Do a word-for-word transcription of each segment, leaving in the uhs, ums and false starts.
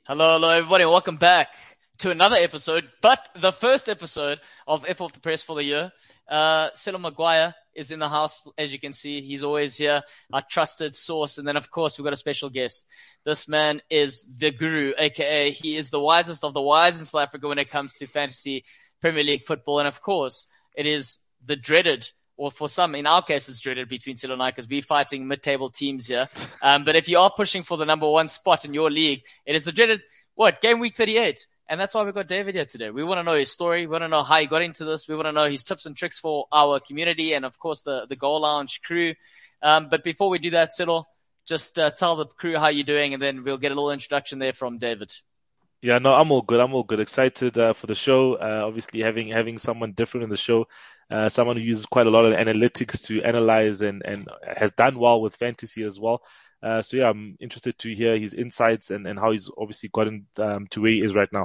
Hello, hello, everybody. Welcome back to another episode, but the first episode of F Off the Press for the year. Uh, Silo Maguire is in the house, as you can see. He's always here, our trusted source. And then, of course, we've got a special guest. This man is the guru, aka he is the wisest of the wise in South Africa when it comes to fantasy Premier League football. And, of course, it is the dreaded, or for some, in our case, it's dreaded between Silo and I because we're fighting mid-table teams here. Um, but if you are pushing for the number one spot in your league, it is the dreaded, what, game week thirty-eight. And that's why we got David here today. We want to know his story. We want to know how he got into this. We want to know his tips and tricks for our community and, of course, the, the Goal Lounge crew. Um, but before we do that, Silo, just uh, tell the crew how you're doing, and then we'll get a little introduction there from David. Yeah, no, I'm all good. I'm all good. Excited uh, for the show. Uh, obviously, having having someone different in the show, uh, someone who uses quite a lot of analytics to analyze and, and has done well with fantasy as well. Uh, so, yeah, I'm interested to hear his insights and, and how he's obviously gotten um, to where he is right now.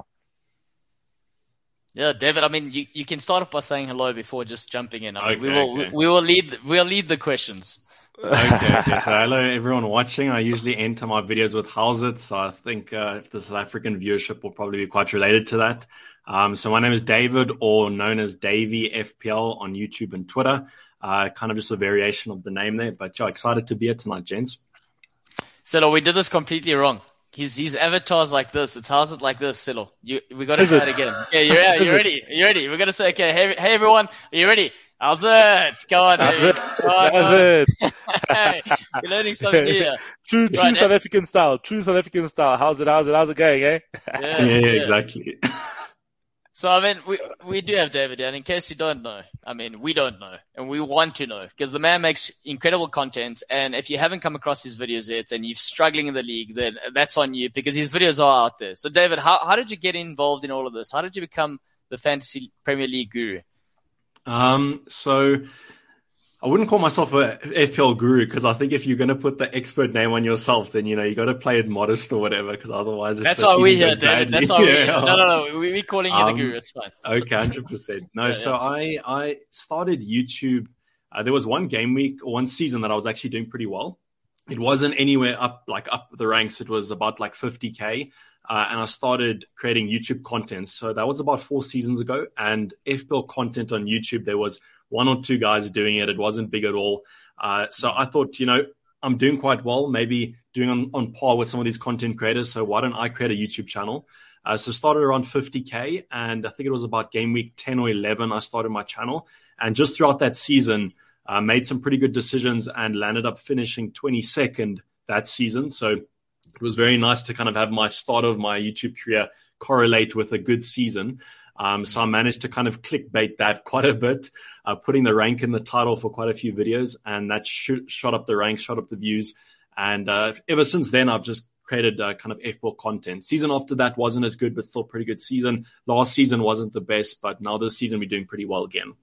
Yeah, David, I mean, you, you can start off by saying hello before just jumping in. I mean, okay, we will okay. we, we will lead we'll lead the questions. Okay, okay, so hello everyone watching. I usually enter my videos with how's it, so I think uh, the South African viewership will probably be quite related to that. Um, so my name is David, or known as Davey F P L on YouTube and Twitter. Uh, kind of just a variation of the name there, but yeah, excited to be here tonight, gents. Silo, we did this completely wrong. His his avatar's like this. It's how's it like this, Silo? You we got to try it again. Yeah, you're yeah, you ready? You ready? We're gonna say, okay, hey hey everyone, are you ready? How's it? Go on, How's David. it? Go on, How's go on. it? Hey, you're learning something here. True, true Right, South eh? African style. True South African style. How's it? How's it? How's it going, eh? Yeah, Yeah, yeah, yeah. exactly. So, I mean, we we do have David here, and in case you don't know, I mean, we don't know, and we want to know, because the man makes incredible content, and if you haven't come across his videos yet, and you're struggling in the league, then that's on you, because his videos are out there. So, David, how how did you get involved in all of this? How did you become the Fantasy Premier League guru? Um, so I wouldn't call myself a F P L guru, because I think if you're going to put the expert name on yourself, then, you know, you got to play it modest or whatever, because otherwise... That's the why we're season here, goes David. badly. That's why we're here. Yeah. No, no, no. We, we're calling you Um, the guru. It's fine. Okay, one hundred percent. No, Yeah, so yeah. I, I started YouTube. Uh, there was one game week, or one season that I was actually doing pretty well. It wasn't anywhere up, like up the ranks. It was about like fifty K. Uh, and I started creating YouTube content. So that was about four seasons ago. And F P L content on YouTube, there was one or two guys doing it. It wasn't big at all. Uh, so I thought, you know, I'm doing quite well, maybe doing on, on par with some of these content creators. So why don't I create a YouTube channel? Uh, so started around fifty K, and I think it was about game week ten or eleven, I started my channel. And just throughout that season, uh, made some pretty good decisions and landed up finishing twenty-second that season. So it was very nice to kind of have my start of my YouTube career correlate with a good season. Um, so I managed to kind of clickbait that quite a bit, uh, putting the rank in the title for quite a few videos, and that sh- shot up the rank, shot up the views. And uh, ever since then, I've just created uh, kind of F P L content. Season after that wasn't as good, but still pretty good season. Last season wasn't the best, but now this season we're doing pretty well again.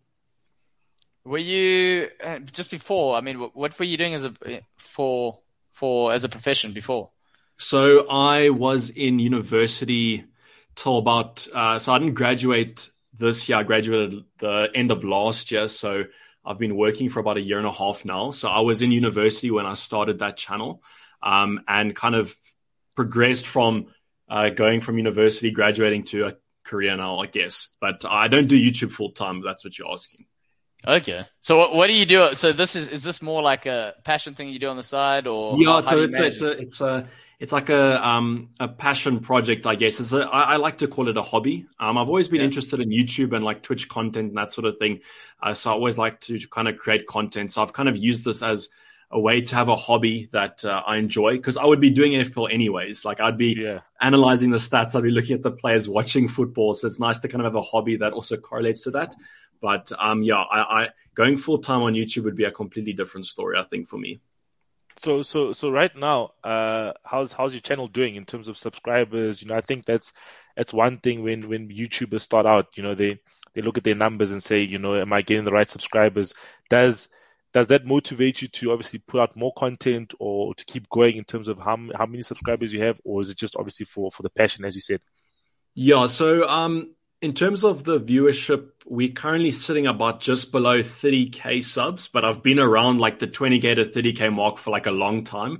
Were you, uh, just before, I mean, what, what were you doing as a, for, for, as a profession before? So I was in university till about, uh, so I didn't graduate this year. I graduated the end of last year. So I've been working for about a year and a half now. So I was in university when I started that channel, um, and kind of progressed from uh, going from university, graduating to a career now, I guess. But I don't do YouTube full time, if that's what you're asking. Okay. So what, what do you do? So this is, is this more like a passion thing you do on the side, or? Yeah, how, how so do you it's a, manage it's it? a, it's a, it's like a, um, a passion project, I guess. It's a, I, I like to call it a hobby. Um, I've always been Yeah. interested in YouTube and like Twitch content and that sort of thing. Uh, so I always like to, to kind of create content. So I've kind of used this as a way to have a hobby that uh, I enjoy, because I would be doing F P L anyways. Like I'd be Yeah. analyzing the stats. I'd be looking at the players, watching football. So it's nice to kind of have a hobby that also correlates to that. But um, yeah, I, I going full time on YouTube would be a completely different story, I think, for me. So, so, so right now, uh, how's how's your channel doing in terms of subscribers? You know, I think that's that's one thing when when YouTubers start out. You know, they they look at their numbers and say, you know, am I getting the right subscribers? Does does that motivate you to obviously put out more content or to keep going in terms of how how many subscribers you have, or is it just obviously for for the passion, as you said? Yeah. So um, in terms of the viewership, we're currently sitting about just below thirty K subs, but I've been around like the twenty K to thirty K mark for like a long time.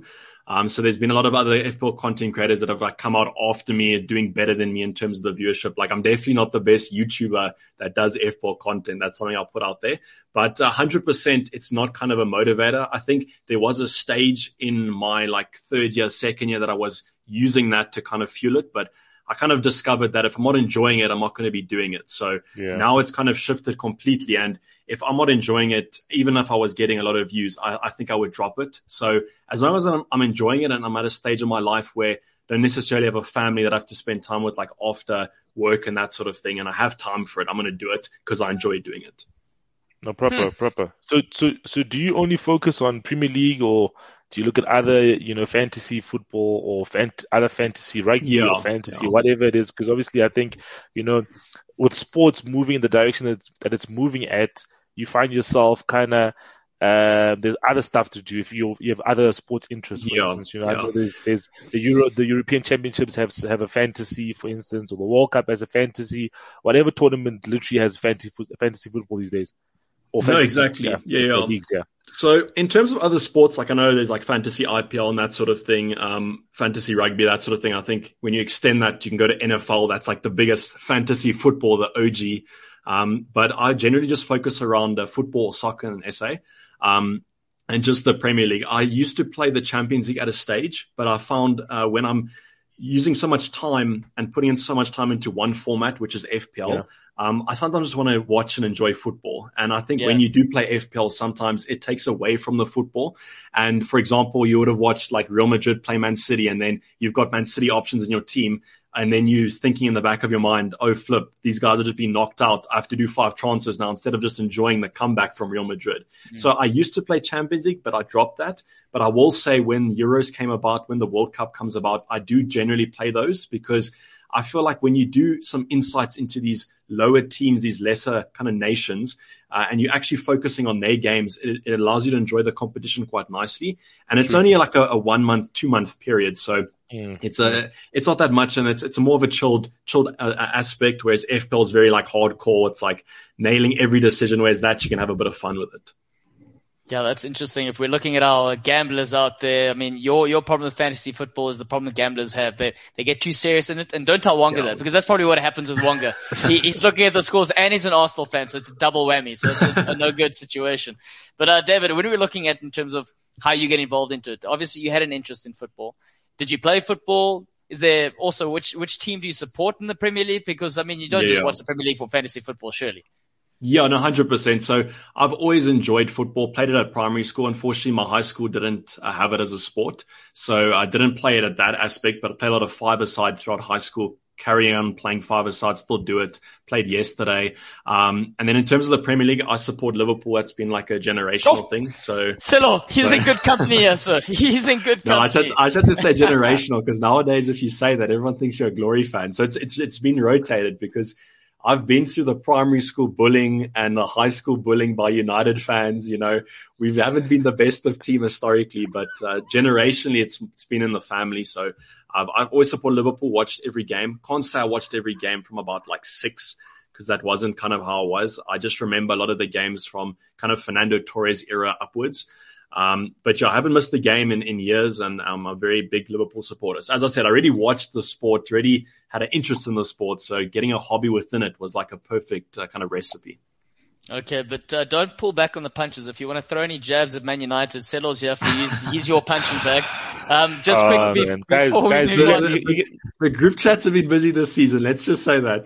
Um, so there's been a lot of other F P L content creators that have like come out after me doing better than me in terms of the viewership. Like I'm definitely not the best YouTuber that does F P L content. That's something I'll put out there, but one hundred percent it's not kind of a motivator. I think there was a stage in my like third year, second year that I was using that to kind of fuel it, but I kind of discovered that if I'm not enjoying it, I'm not going to be doing it. So yeah. Now it's kind of shifted completely. And if I'm not enjoying it, even if I was getting a lot of views, I, I think I would drop it. So as long as I'm, I'm enjoying it and I'm at a stage of my life where I don't necessarily have a family that I have to spend time with, like after work and that sort of thing, and I have time for it, I'm going to do it because I enjoy doing it. No, proper, hmm. proper. So, so, so do you only focus on Premier League, or do you look at other, you know, fantasy football or fant- other fantasy rugby yeah, or fantasy, yeah. whatever it is? Because obviously I think, you know, with sports moving in the direction that it's, that it's moving at, you find yourself kind of, uh, there's other stuff to do if you you have other sports interests, for yeah, instance. You know, yeah. I know there's, there's the Euro, the European Championships have have a fantasy, for instance, or the World Cup has a fantasy. Whatever tournament literally has fantasy fantasy football these days. Or no, exactly. Leagues, yeah, yeah. yeah. Leagues, yeah. So in terms of other sports, like I know there's like fantasy I P L and that sort of thing, um, fantasy rugby, that sort of thing. I think when you extend that, you can go to N F L. That's like the biggest fantasy football, the O G. Um, but I generally just focus around uh, football, soccer, and S A, um, and just the Premier League. I used to play the Champions League at a stage, but I found uh, when I'm using so much time and putting in so much time into one format, which is F P L, yeah. um, I sometimes just want to watch and enjoy football. And I think yeah. when you do play F P L, sometimes it takes away from the football. And for example, you would have watched like Real Madrid play Man City, and then you've got Man City options in your team. And then you thinking in the back of your mind, oh, flip, these guys are just being knocked out. I have to do five transfers now instead of just enjoying the comeback from Real Madrid. Mm. So I used to play Champions League, but I dropped that. But I will say when Euros came about, when the World Cup comes about, I do generally play those because I feel like when you do some insights into these lower teams, these lesser kind of nations, uh, and you're actually focusing on their games, it, it allows you to enjoy the competition quite nicely. And it's True. only like a, a one month, two month period. So mm. it's a, it's not that much. And it's, it's a more of a chilled, chilled uh, aspect, whereas F P L is very like hardcore. It's like nailing every decision, whereas that you can have a bit of fun with it. Yeah, that's interesting. If we're looking at our gamblers out there, I mean, your your problem with fantasy football is the problem that gamblers have. They they get too serious in it, and don't tell Wonga yeah. that, because that's probably what happens with Wonga. he, he's looking at the scores, and he's an Arsenal fan, so it's a double whammy. So it's a, a no good situation. But uh, David, what are we looking at in terms of how you get involved into it? Obviously, you had an interest in football. Did you play football? Is there also which which team do you support in the Premier League? Because I mean, you don't yeah, just yeah. watch the Premier League for fantasy football, surely. Yeah, no, one hundred percent. So I've always enjoyed football, played it at primary school. Unfortunately, my high school didn't uh, have it as a sport. So I didn't play it at that aspect, but I played a lot of five-a-side throughout high school, carrying on playing five-a-side, still do it, played yesterday. Um, and then in terms of the Premier League, I support Liverpool. That's been like a generational oh, thing. So Silo, he's so. in good company here, sir. He's in good company. No, I should, I should just say generational, because nowadays if you say that, everyone thinks you're a Glory fan. So it's, it's, it's been rotated because I've been through the primary school bullying and the high school bullying by United fans. You know, we haven't been the best of team historically, but uh, generationally, it's it's been in the family. So I've, I've always supported Liverpool, watched every game. Can't say I watched every game from about like six, because that wasn't kind of how I was. I just remember a lot of the games from kind of Fernando Torres era upwards. Um, but yeah, I haven't missed the game in, in years, and I'm a very big Liverpool supporter. So as I said, I already watched the sport, already had an interest in the sport. So getting a hobby within it was like a perfect uh, kind of recipe. Okay, but uh, don't pull back on the punches. If you want to throw any jabs at Man United, Settle's here for you. He's your punching bag. Um, just oh, quick, man. Guys, before guys, we move on. The, the, the group chats have been busy this season. Let's just say that.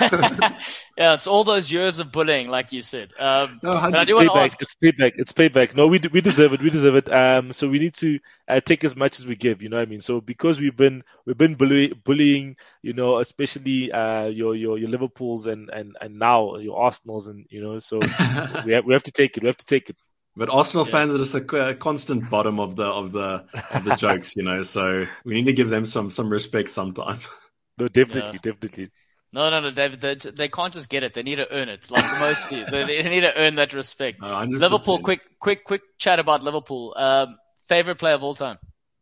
Yeah, it's all those years of bullying, like you said. Um, no, but I do want to ask. It's payback. It's payback. No, we we deserve it. We deserve it. Um, so we need to uh, take as much as we give. You know what I mean? So because we've been we've been bully, bullying, you know, especially uh your your your Liverpools and and and now your Arsenals, and you know, so we have we have to take it. We have to take it. But Arsenal yeah. fans are just a, a constant bottom of the of the of the jokes, you know. So we need to give them some some respect sometime. No, definitely, yeah. definitely. No, no, no, David. They, they can't just get it. They need to earn it. Like most, they, they need to earn that respect. Oh, Liverpool. Quick, quick, quick chat about Liverpool. Um, favorite player of all time.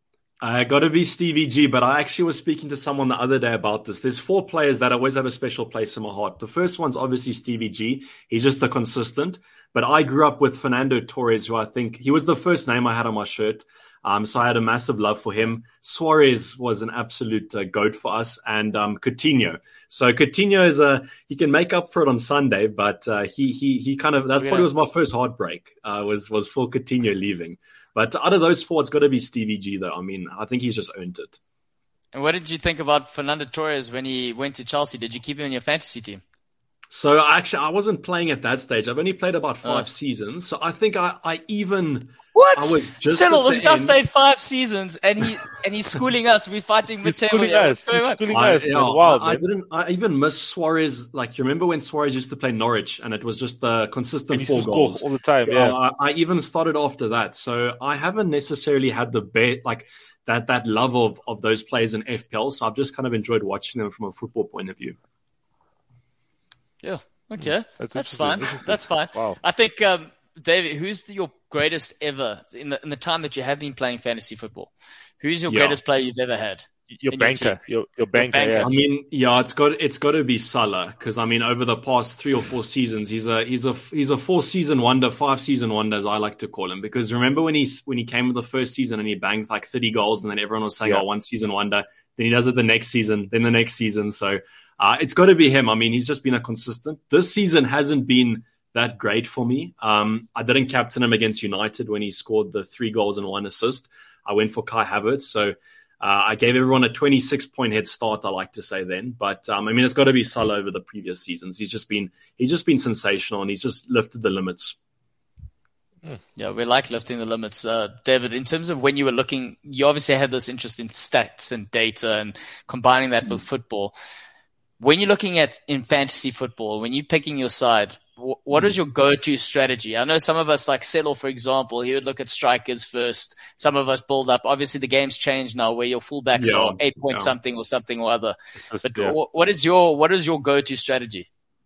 I got to be Stevie G, but I actually was speaking to someone the other day about this. There's four players that always have a special place in my heart. The first one's obviously Stevie G. He's just the consistent. But I grew up with Fernando Torres, who I think he was the first name I had on my shirt. Um, so I had a massive love for him. Suarez was an absolute uh, goat for us, and um, Coutinho. So Coutinho is a he can make up for it on Sunday, but uh, he he he kind of that yeah. probably was my first heartbreak. Uh, was was for Coutinho leaving. But out of those four, it's got to be Stevie G, though. I mean, I think he's just earned it. And what did you think about Fernando Torres when he went to Chelsea? Did you keep him in your fantasy team? So actually, I wasn't playing at that stage. I've only played about five oh. seasons. So I think I, I even what? I was just Settle, this guy's end. played five seasons, and he and he's schooling us. We're fighting He's Mateo. schooling us. He's schooling us. I, man. yeah, Wow, I, I man. didn't. I even miss Suarez. Like, you remember when Suarez used to play Norwich, and it was just the consistent And four used to goals score all the time. Yeah. I, I even started after that. So I haven't necessarily had the bet like that that love of of those players in F P L. So I've just kind of enjoyed watching them from a football point of view. Yeah. Okay. That's, That's interesting. fine. Interesting. That's fine. Wow. I think, um, David, who's the, your greatest ever in the in the time that you have been playing fantasy football? Who's your Yeah. greatest player you've ever had? Your in banker, your team? your, your banker, banker. yeah. I mean, yeah, it's got it's got to be Salah, because I mean, over the past three or four seasons, he's a he's a he's a four season wonder, five season wonder, as I like to call him. Because remember when he when he came with the first season and he banged like thirty goals, and then everyone was saying, Yeah. "Oh, one season wonder." Then he does it the next season, then the next season. So uh, it's got to be him. I mean, he's just been a consistent. This season hasn't been that great for me. Um, I didn't captain him against United when he scored the three goals and one assist. I went for Kai Havertz, so. Uh, I gave everyone a twenty-six point head start, I like to say then. But, um, I mean, it's got to be Salah over the previous seasons. He's just been, he's just been sensational, and he's just lifted the limits. Yeah, we like lifting the limits. Uh, David, in terms of when you were looking, you obviously had this interest in stats and data and combining that with football. When you're looking at in fantasy football, when you're picking your side, wh- what is your go-to strategy? I know some of us, like Settle, for example, he would look at strikers first. Some of us build up. Obviously, the game's changed now where your fullbacks Yeah, are eight point yeah. something or something or other. Just, But yeah. wh- what is your what is your go-to strategy?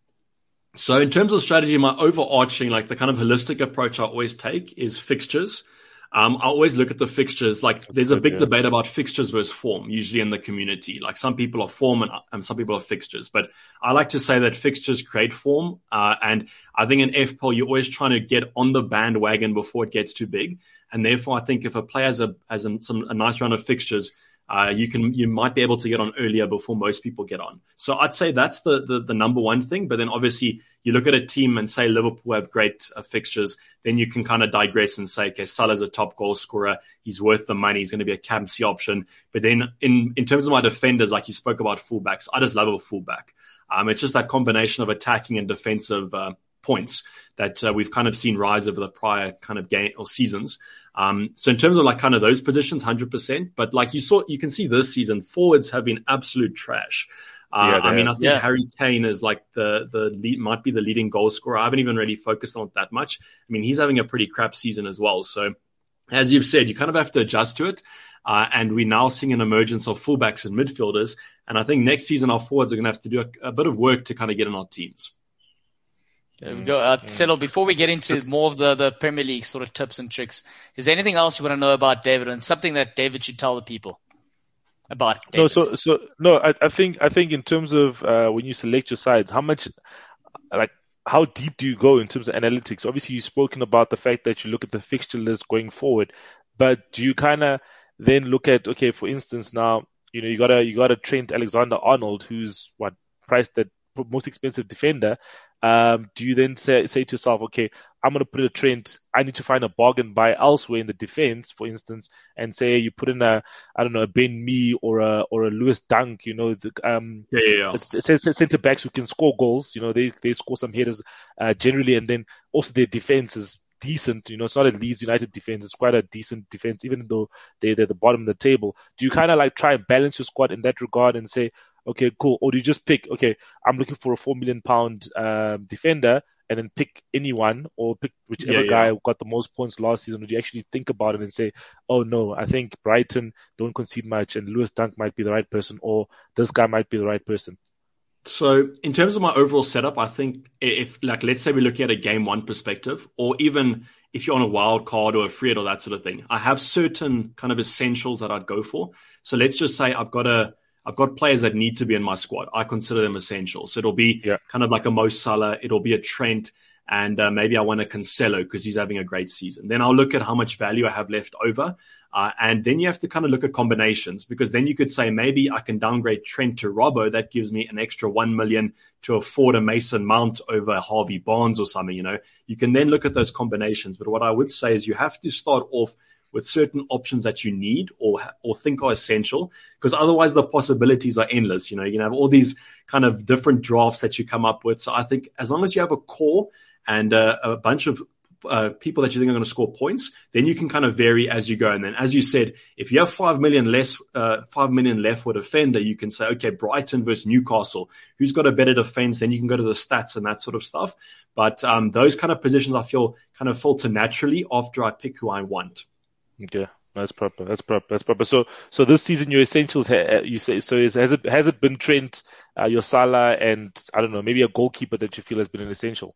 So in terms of strategy, my overarching, like the kind of holistic approach I always take is fixtures. Um, I always look at the fixtures. Like That's there's a good, big yeah. debate about fixtures versus form, usually in the community. Like some people are form and, and some people are fixtures. But I like to say that fixtures create form. Uh, and I think in F P L, you're always trying to get on the bandwagon before it gets too big. And therefore, I think if a player has a, has a, some, a nice round of fixtures, uh, you can, you might be able to get on earlier before most people get on. So I'd say that's the, the, the number one thing. But then obviously you look at a team and say Liverpool have great uh, fixtures, then you can kind of digress and say, okay, Salah's a top goal scorer. He's worth the money. He's going to be a captaincy option. But then in, in terms of my defenders, like you spoke about fullbacks, I just love a fullback. Um, it's just that combination of attacking and defensive, uh, points that uh, we've kind of seen rise over the prior kind of game or seasons. Um, so in terms of like kind of those positions, one hundred percent. But like you saw, you can see this season, forwards have been absolute trash. Uh, Yeah, they I mean, I have. think Yeah. Harry Kane is like the, the lead, might be the leading goal scorer. I haven't even really focused on it that much. I mean, he's having a pretty crap season as well. So as you've said, you kind of have to adjust to it. Uh, and we're now seeing an emergence of fullbacks and midfielders. And I think next season our forwards are going to have to do a, a bit of work to kind of get in our teams. There we go. Uh, Settle, before we get into more of the, the Premier League sort of tips and tricks, is there anything else you want to know about David and something that David should tell the people about David? No, so so no, I, I think I think in terms of uh, when you select your sides, how much, like, how deep do you go in terms of analytics? Obviously, you've spoken about the fact that you look at the fixture list going forward, but do you kind of then look at, okay, for instance, now you know you got a you got a Trent Alexander-Arnold who's what priced at most expensive defender. Um, do you then say say to yourself, okay, I'm going to put a Trent, I need to find a bargain buy elsewhere in the defense, for instance, and say you put in a, I don't know, a Ben Mee or a or a Lewis Dunk, you know, the, um, Yeah, yeah, yeah. centre backs who can score goals, you know, they they score some headers uh, generally, and then also their defense is decent, you know, it's not a Leeds United defense, it's quite a decent defense, even though they they're the bottom of the table. Do you kind of like try and balance your squad in that regard and say, okay, cool, or do you just pick, okay, I'm looking for a four million pound um, defender, and then pick anyone or pick whichever Yeah, yeah. guy who got the most points last season? Would you actually think about it and say, oh no, I think Brighton don't concede much and Lewis Dunk might be the right person, or this guy might be the right person? So in terms of my overall setup, I think if, like, let's say we're looking at a game one perspective, or even if you're on a wild card or a free hit or that sort of thing, I have certain kind of essentials that I'd go for. So let's just say I've got a, I've got players that need to be in my squad. I consider them essential. So it'll be Yeah. kind of like a Mo Salah. It'll be a Trent. and uh, maybe I want a Cancelo because he's having a great season. Then I'll look at how much value I have left over. Uh, and then you have to kind of look at combinations, because then you could say maybe I can downgrade Trent to Robbo. That gives me an extra one million to afford a Mason Mount over Harvey Barnes or something, you know. You can then look at those combinations. But what I would say is you have to start off with certain options that you need or or think are essential, because otherwise the possibilities are endless. You know, you can have all these kind of different drafts that you come up with. So I think as long as you have a core and uh, a bunch of uh, people that you think are going to score points, then you can kind of vary as you go. And then, as you said, if you have five million less, uh, five million left for defender, you can say, okay, Brighton versus Newcastle, who's got a better defense? Then you can go to the stats and that sort of stuff. But um, those kind of positions I feel kind of filter naturally after I pick who I want. Okay, that's proper. That's proper. That's proper. So, so this season, your essentials, you say, so is, has it has it been Trent, uh, your Salah, and I don't know, maybe a goalkeeper that you feel has been an essential?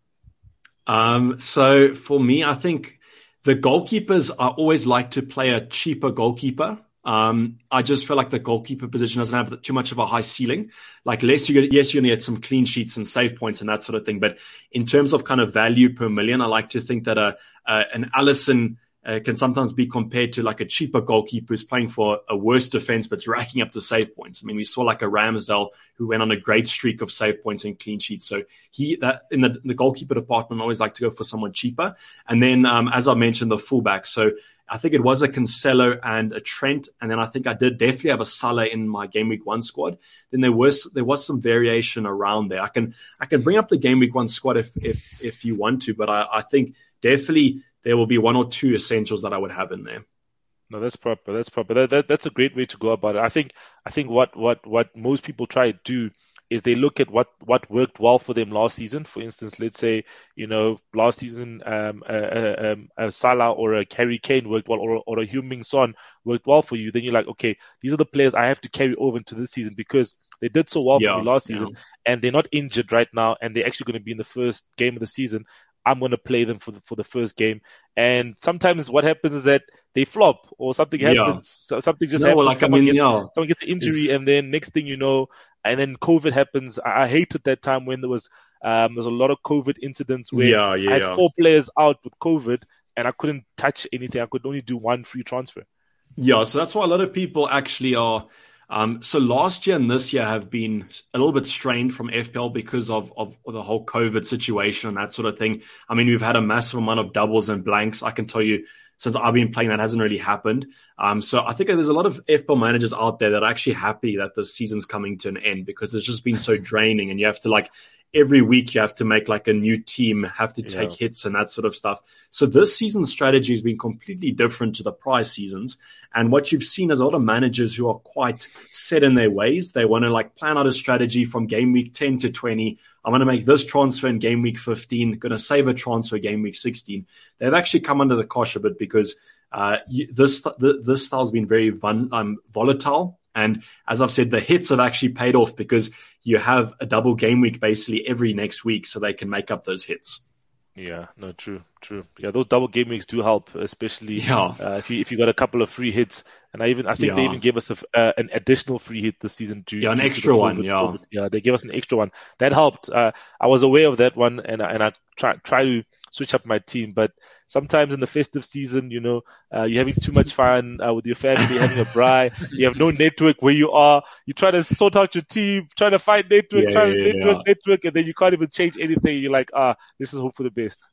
Um, so for me, I think the goalkeepers, I always like to play a cheaper goalkeeper. Um, I just feel like the goalkeeper position doesn't have too much of a high ceiling. Like, less you get, yes, you're going to get some clean sheets and save points and that sort of thing. But in terms of kind of value per million, I like to think that a, a an Alisson Uh, can sometimes be compared to like a cheaper goalkeeper who's playing for a worse defense but's racking up the save points. I mean, we saw like a Ramsdale who went on a great streak of save points and clean sheets. So he, that in the, in the goalkeeper department, I always like to go for someone cheaper. And then, um, as I mentioned, the fullback. So I think it was a Cancelo and a Trent. And then I think I did definitely have a Salah in my game week one squad. Then there was, there was some variation around there. I can, I can bring up the game week one squad if, if, if you want to, but I, I think definitely there will be one or two essentials that I would have in there. No, that's proper. That's proper. That, that, that's a great way to go about it. I think, I think what, what, what most people try to do is they look at what, what worked well for them last season. For instance, let's say, you know, last season, um, a, um, a Salah or a Harry Kane worked well, or, or a Heung-min Son worked well for you. Then you're like, okay, these are the players I have to carry over into this season because they did so well yeah, for me last season, yeah. and they're not injured right now, and they're actually going to be in the first game of the season. I'm going to play them for the, for the first game. And sometimes what happens is that they flop or something happens. Yeah. Something just no, happens. Like, someone, I mean, gets, yeah. someone gets an injury, it's... and then next thing you know, and then COVID happens. I, I hated that time when there was, um, there's a lot of COVID incidents where yeah, yeah, I had yeah. four players out with COVID and I couldn't touch anything. I could only do one free transfer. Yeah. So that's why a lot of people actually are, Um, so last year and this year have been a little bit strained from F P L because of, of the whole COVID situation and that sort of thing. I mean, we've had a massive amount of doubles and blanks. I can tell you, since I've been playing, that hasn't really happened. Um, so I think there's a lot of F P L managers out there that are actually happy that the season's coming to an end, because it's just been so draining, and you have to like, every week you have to make like a new team, have to take Yeah. hits and that sort of stuff. So this season's strategy has been completely different to the prior seasons. And what you've seen is a lot of managers who are quite set in their ways. They want to like plan out a strategy from game week ten to twenty. I'm going to make this transfer in game week fifteen, going to save a transfer game week sixteen. They've actually come under the cosh a bit because uh, this, this style has been very von, um, volatile. And as I've said, the hits have actually paid off because you have a double game week basically every next week, so they can make up those hits. Yeah, no, true, true. Yeah, those double game weeks do help, especially Yeah. uh, if you if you got a couple of free hits. And I even I think Yeah. they even gave us a, uh, an additional free hit this season. Due, Yeah, an due to extra the one, COVID, yeah. COVID. Yeah, they gave us an extra one that helped. Uh, I was aware of that one, and I- and I try try to switch up my team, but sometimes in the festive season, you know, uh, you're having too much fun uh, with your family, having a braai, you have no network where you are, you try to sort out your team, trying to find network, Yeah, trying yeah, to yeah, network, network, and then you can't even change anything. You're like, ah, this is hope for the best.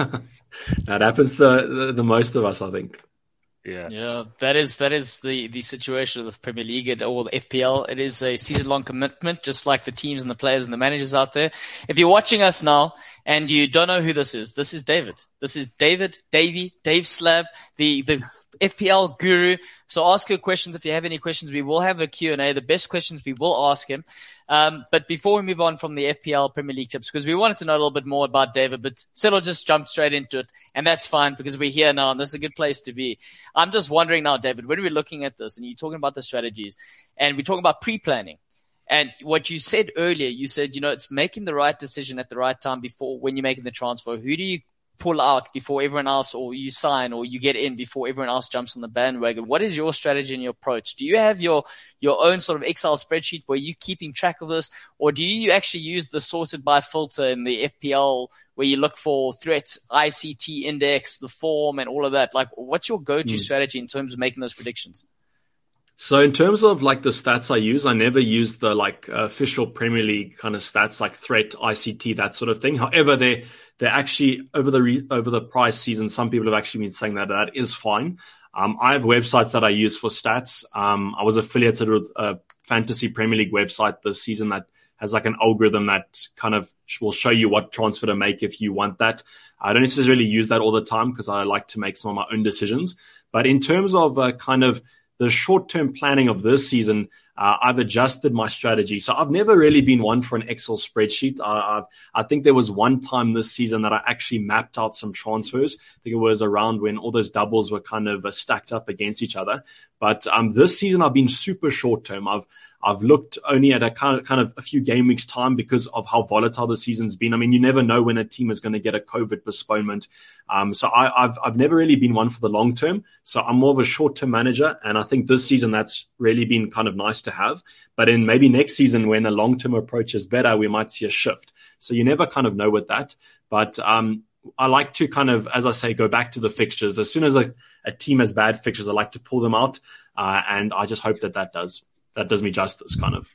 That happens to the, the most of us, I think. Yeah. Yeah, that is that is the, the situation with Premier League and or the F P L. It is a season long commitment, just like the teams and the players and the managers out there. If you're watching us now and you don't know who this is, this is David. This is David, Davey, Dave Slab, the the F P L guru. So ask your questions if you have any questions. We will have a Q and A. The best questions we will ask him. Um, but before we move on from the F P L Premier League tips, because we wanted to know a little bit more about David, but Celo just jumped straight into it, and that's fine because we're here now and this is a good place to be. I'm just wondering now, David, when we're looking at this and you're talking about the strategies and we're talking about pre-planning, and what you said earlier, you said, you know, it's making the right decision at the right time before when you're making the transfer. Who do you pull out before everyone else, or you sign, or you get in before everyone else jumps on the bandwagon. What is your strategy and your approach? Do you have your, your own sort of Excel spreadsheet where you're keeping track of this, or do you actually use the sorted by filter in the F P L where you look for threats, I C T index, the form, and all of that? Like, what's your go-to mm. strategy in terms of making those predictions? So in terms of like the stats I use, I never use the like official Premier League kind of stats like threat, I C T, that sort of thing. However, they they're actually over the re, over the prior season, some people have actually been saying that that is fine. Um, I have websites that I use for stats. Um, I was affiliated with a fantasy Premier League website this season that has like an algorithm that kind of will show you what transfer to make if you want that. I don't necessarily use that all the time because I like to make some of my own decisions. But in terms of uh, kind of the short-term planning of this season, uh, I've adjusted my strategy. So I've never really been one for an Excel spreadsheet. I, I've, I think there was one time this season that I actually mapped out some transfers. I think it was around when all those doubles were kind of uh, stacked up against each other. But um, this season I've been super short-term. I've I've looked only at a kind of, kind of a few game weeks time because of how volatile the season's been. I mean, you never know when a team is going to get a COVID postponement. Um, so I, I've, I've never really been one for the long term. So I'm more of a short term manager. And I think this season that's really been kind of nice to have. But in maybe next season, when a long term approach is better, we might see a shift. So you never kind of know with that. But, um, I like to kind of, as I say, go back to the fixtures. As soon as a, a team has bad fixtures, I like to pull them out. Uh, and I just hope that that does. That does me justice, kind of.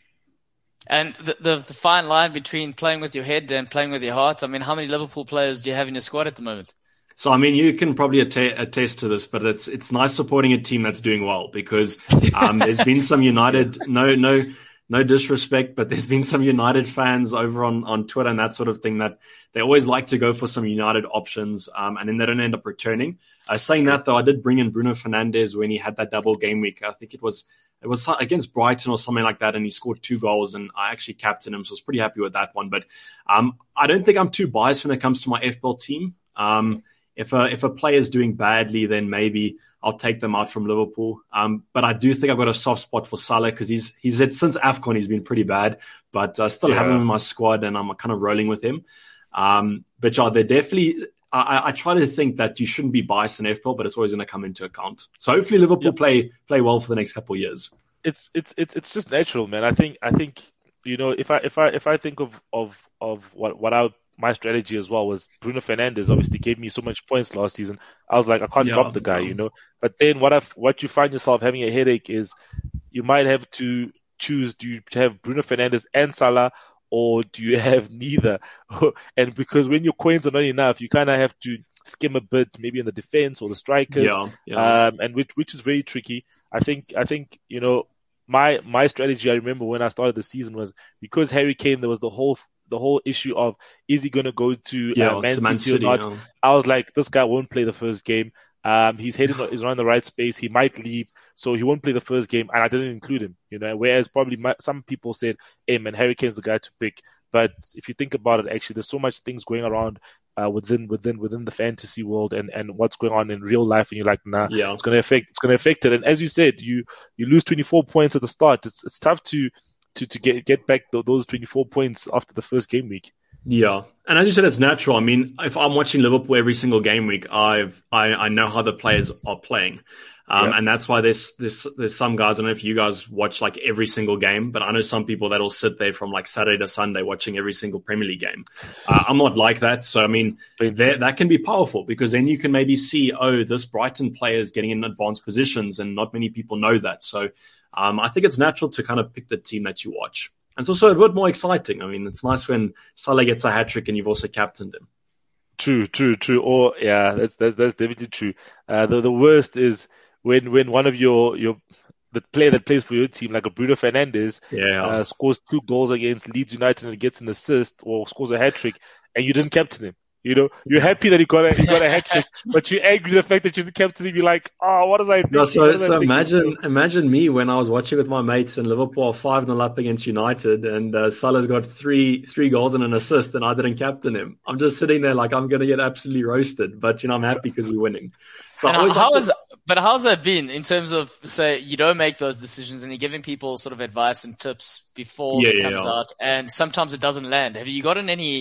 And the, the the fine line between playing with your head and playing with your heart. I mean, how many Liverpool players do you have in your squad at the moment? So, I mean, you can probably att- attest to this, but it's it's nice supporting a team that's doing well because um, there's been some United, no no no disrespect, but there's been some United fans over on, on Twitter and that sort of thing that they always like to go for some United options, um, and then they don't end up returning. Uh, saying that, though, I did bring in Bruno Fernandes when he had that double game week. I think it was It was against Brighton or something like that, and he scored two goals, and I actually captained him, so I was pretty happy with that one. But um, I don't think I'm too biased when it comes to my F P L team. Um, if a if a player is doing badly, then maybe I'll take them out from Liverpool. Um, but I do think I've got a soft spot for Salah because he's he's had, since AFCON he's been pretty bad, but I still yeah. have him in my squad, and I'm kind of rolling with him. Um, but yeah, they're definitely. I, I try to think that you shouldn't be biased in F P L, but it's always going to come into account. So hopefully Liverpool yep. play play well for the next couple of years. It's it's it's it's just natural, man. I think I think you know if I if I if I think of of of what what I my strategy as well was Bruno Fernandes obviously gave me so much points last season. I was like I can't yeah, drop the guy, yeah. you know. But then what I what you find yourself having a headache is you might have to choose: do you have Bruno Fernandes and Salah, or do you have neither? And because when your coins are not enough, you kind of have to skim a bit, maybe in the defense or the strikers, yeah, yeah. Um, and which which is very tricky. I think I think you know my my strategy. I remember when I started the season was because Harry Kane. There was the whole the whole issue of is he going to go to yeah, uh, Man, to Man City, City or not? Yeah. I was like, this guy won't play the first game. Um, he's heading is around the right space. He might leave, so he won't play the first game, and I didn't include him. You know, whereas probably my, some people said, "Hey, man, Harry Kane's the guy to pick." But if you think about it, actually, there's so much things going around uh, within within within the fantasy world and, and what's going on in real life, and you're like, nah, yeah. it's gonna affect it's gonna affect it. And as you said, you you lose twenty-four points at the start. It's it's tough to to to get get back those twenty-four points after the first game week. Yeah. And as you said, it's natural. I mean, if I'm watching Liverpool every single game week, I've, I, I know how the players are playing. Um, yeah. And that's why there's, there's, there's some guys, I don't know if you guys watch like every single game, but I know some people that'll sit there from like Saturday to Sunday watching every single Premier League game. Uh, I'm not like that. So, I mean, that, that can be powerful because then you can maybe see, oh, this Brighton player is getting in advanced positions and not many people know that. So, um, I think it's natural to kind of pick the team that you watch. And it's also a bit more exciting. I mean, it's nice when Salah gets a hat trick and you've also captained him. True, true, true. Or yeah, that's that's, that's definitely true. Uh, the the worst is when, when one of your your the player that plays for your team, like a Bruno Fernandes, yeah. uh, scores two goals against Leeds United and gets an assist or scores a hat trick, and you didn't captain him. You know, you're happy that he got a he got a hat trick, but you're angry the fact that you didn't captain him. You're like, oh, what was I thinking? No, so so I imagine imagine me when I was watching with my mates and Liverpool are five nil up against United, and uh, Salah's got three three goals and an assist, and I didn't captain him. I'm just sitting there like I'm going to get absolutely roasted, but you know I'm happy because we're winning. So how, how to... is, but how's that been in terms of, say, you don't make those decisions and you're giving people sort of advice and tips before yeah, it yeah, comes yeah. out, and sometimes it doesn't land. Have you gotten any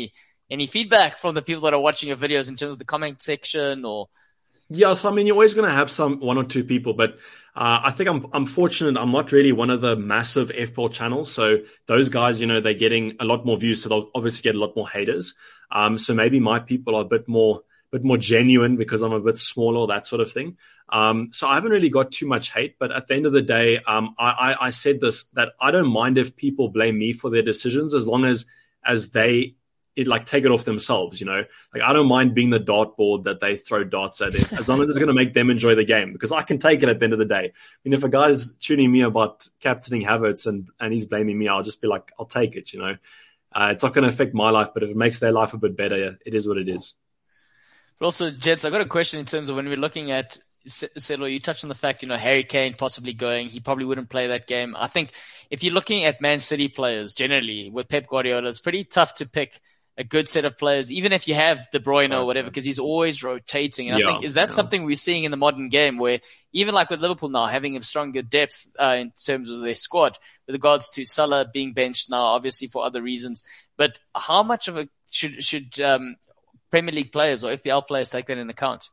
any feedback from the people that are watching your videos in terms of the comment section or? Yeah, so I mean, you're always going to have some one or two people, but uh, I think I'm I'm fortunate. I'm not really one of the massive F P L channels, so those guys, you know, they're getting a lot more views, so they'll obviously get a lot more haters. Um, so maybe my people are a bit more, bit more genuine because I'm a bit smaller, that sort of thing. Um, so I haven't really got too much hate, but at the end of the day, um, I, I I said this that I don't mind if people blame me for their decisions as long as as they. It like take it off themselves, you know, like I don't mind being the dartboard that they throw darts at it as long as it's going to make them enjoy the game because I can take it at the end of the day. I mean, if a guy's tuning me about captaining Havertz and, and he's blaming me, I'll just be like, I'll take it, you know, uh, it's not going to affect my life, but if it makes their life a bit better, it is what it is. But also, Jets, I got a question in terms of when we're looking at Settle, you touched on the fact, you know, Harry Kane possibly going, he probably wouldn't play that game. I think if you're looking at Man City players generally with Pep Guardiola, it's pretty tough to pick a good set of players, even if you have De Bruyne or whatever, because he's always rotating. And yeah, I think, is that yeah. something we're seeing in the modern game where even like with Liverpool now, having a stronger depth uh, in terms of their squad with regards to Salah being benched now, obviously for other reasons. But how much of a should, should um, Premier League players or F P L players take that in account?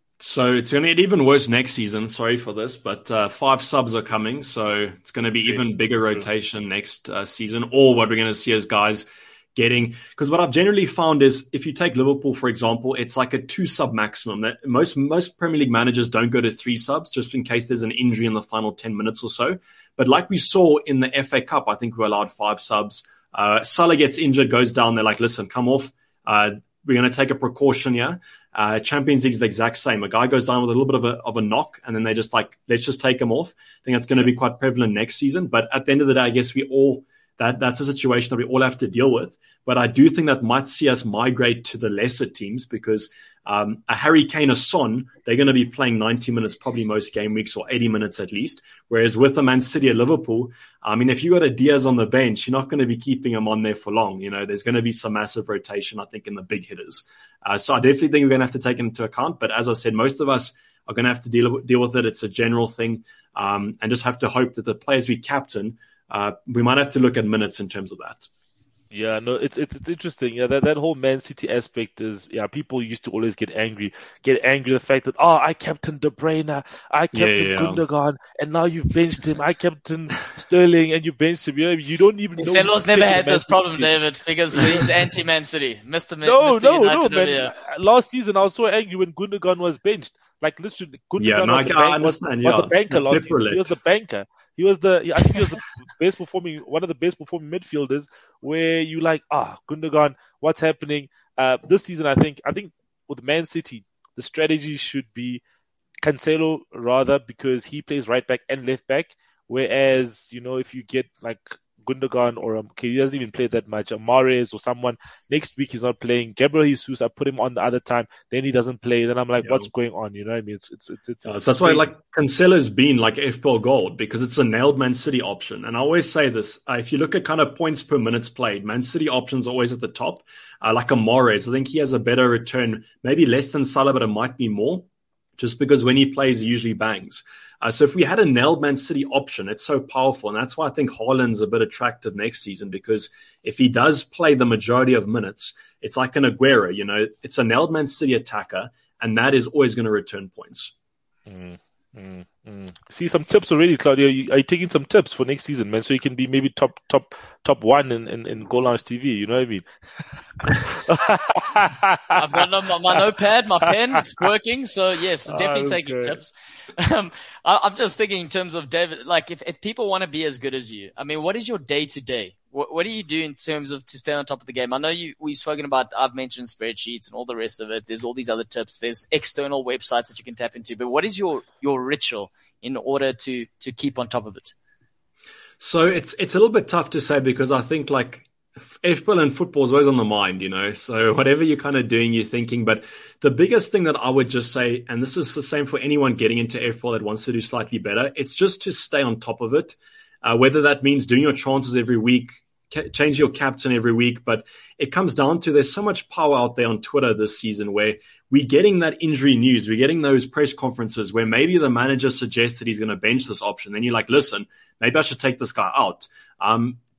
So it's going to get even worse next season. Sorry for this, but uh, five subs are coming. So it's going to be even bigger rotation next uh, season. Or what we're going to see as guys getting, because what I've generally found is if you take Liverpool, for example, it's like a two sub maximum. That most, most Premier League managers don't go to three subs just in case there's an injury in the final ten minutes or so. But like we saw in the F A Cup, I think we allowed five subs. Uh, Salah gets injured, goes down. They're like, listen, come off. Uh, we're going to take a precaution here. Uh, Champions League's the exact same. A guy goes down with a little bit of a, of a knock and then they just like, let's just take him off. I think that's going to be quite prevalent next season. But at the end of the day, I guess we all, That that's a situation that we all have to deal with. But I do think that might see us migrate to the lesser teams because um, a Harry Kane or Son, they're going to be playing ninety minutes probably most game weeks or eighty minutes at least. Whereas with a Man City or Liverpool, I mean, if you got a Diaz on the bench, you're not going to be keeping him on there for long. You know, there's going to be some massive rotation, I think, in the big hitters. Uh, so I definitely think we're going to have to take it into account. But as I said, most of us are going to have to deal, deal with it. It's a general thing um, and just have to hope that the players we captain, Uh, we might have to look at minutes in terms of that. Yeah, no, it's it's it's interesting. Yeah, that, that whole Man City aspect is, yeah, people used to always get angry, get angry the fact that, oh, I captained De Bruyne, I captained yeah, yeah. Gundogan, and now you've benched him. I captained Sterling, and you benched him. You know, you don't even know. Celo's never had this problem, David, because he's anti-Man City. Mister No, Mister no, United no, man. Last season, I was so angry when Gundogan was benched. Like, literally, Gundogan yeah, no, was, I, the I bank, understand, was, yeah. was the banker last season. He was the banker. He was the, I think he was the best performing, one of the best performing midfielders where you like, ah, Gundogan, what's happening? Uh, this season, I think, I think with Man City, the strategy should be Cancelo rather because he plays right back and left back. Whereas, you know, if you get like Gundogan or, um, okay, he doesn't even play that much, Mahrez or someone, next week he's not playing. Gabriel Jesus, I put him on the other time, then he doesn't play. Then I'm like, yeah. What's going on? You know what I mean? It's, it's, it's, it's, uh, it's so that's crazy. why like Cancelo's been like F P L gold because it's a nailed Man City option. And I always say this, uh, if you look at kind of points per minutes played, Man City options are always at the top. Uh, like a Mahrez, I think he has a better return, maybe less than Salah, but it might be more just because when he plays, he usually bangs. Uh, so if we had a nailed Man City option, it's so powerful. And that's why I think Haaland's a bit attractive next season because if he does play the majority of minutes, it's like an Aguero, you know, it's a nailed Man City attacker and that is always going to return points. Mm, mm, mm. See some tips already, Claudio. Are you taking some tips for next season, man? So you can be maybe top, top, top one in, in, in Goal Lounge T V. You know what I mean? I've got my, my notepad, my pen, it's working. So yes, definitely okay. taking tips. Um, I, I'm just thinking in terms of David, like if, if people want to be as good as you, I mean, what is your day to day? What, what do you do in terms of to stay on top of the game? I know you, we've spoken about, I've mentioned spreadsheets and all the rest of it. There's all these other tips. There's external websites that you can tap into, but what is your, your ritual in order to, to keep on top of it? So it's, it's a little bit tough to say because I think like F P L and football is always on the mind, you know, so whatever you're kind of doing, you're thinking, but the biggest thing that I would just say, and this is the same for anyone getting into F P L that wants to do slightly better, it's just to stay on top of it. Uh, whether that means doing your transfers every week, ca- change your captain every week, but it comes down to there's so much power out there on Twitter this season where we're getting that injury news, we're getting those press conferences where maybe the manager suggests that he's going to bench this option. Then you're like, listen, maybe I should take this guy out. Um,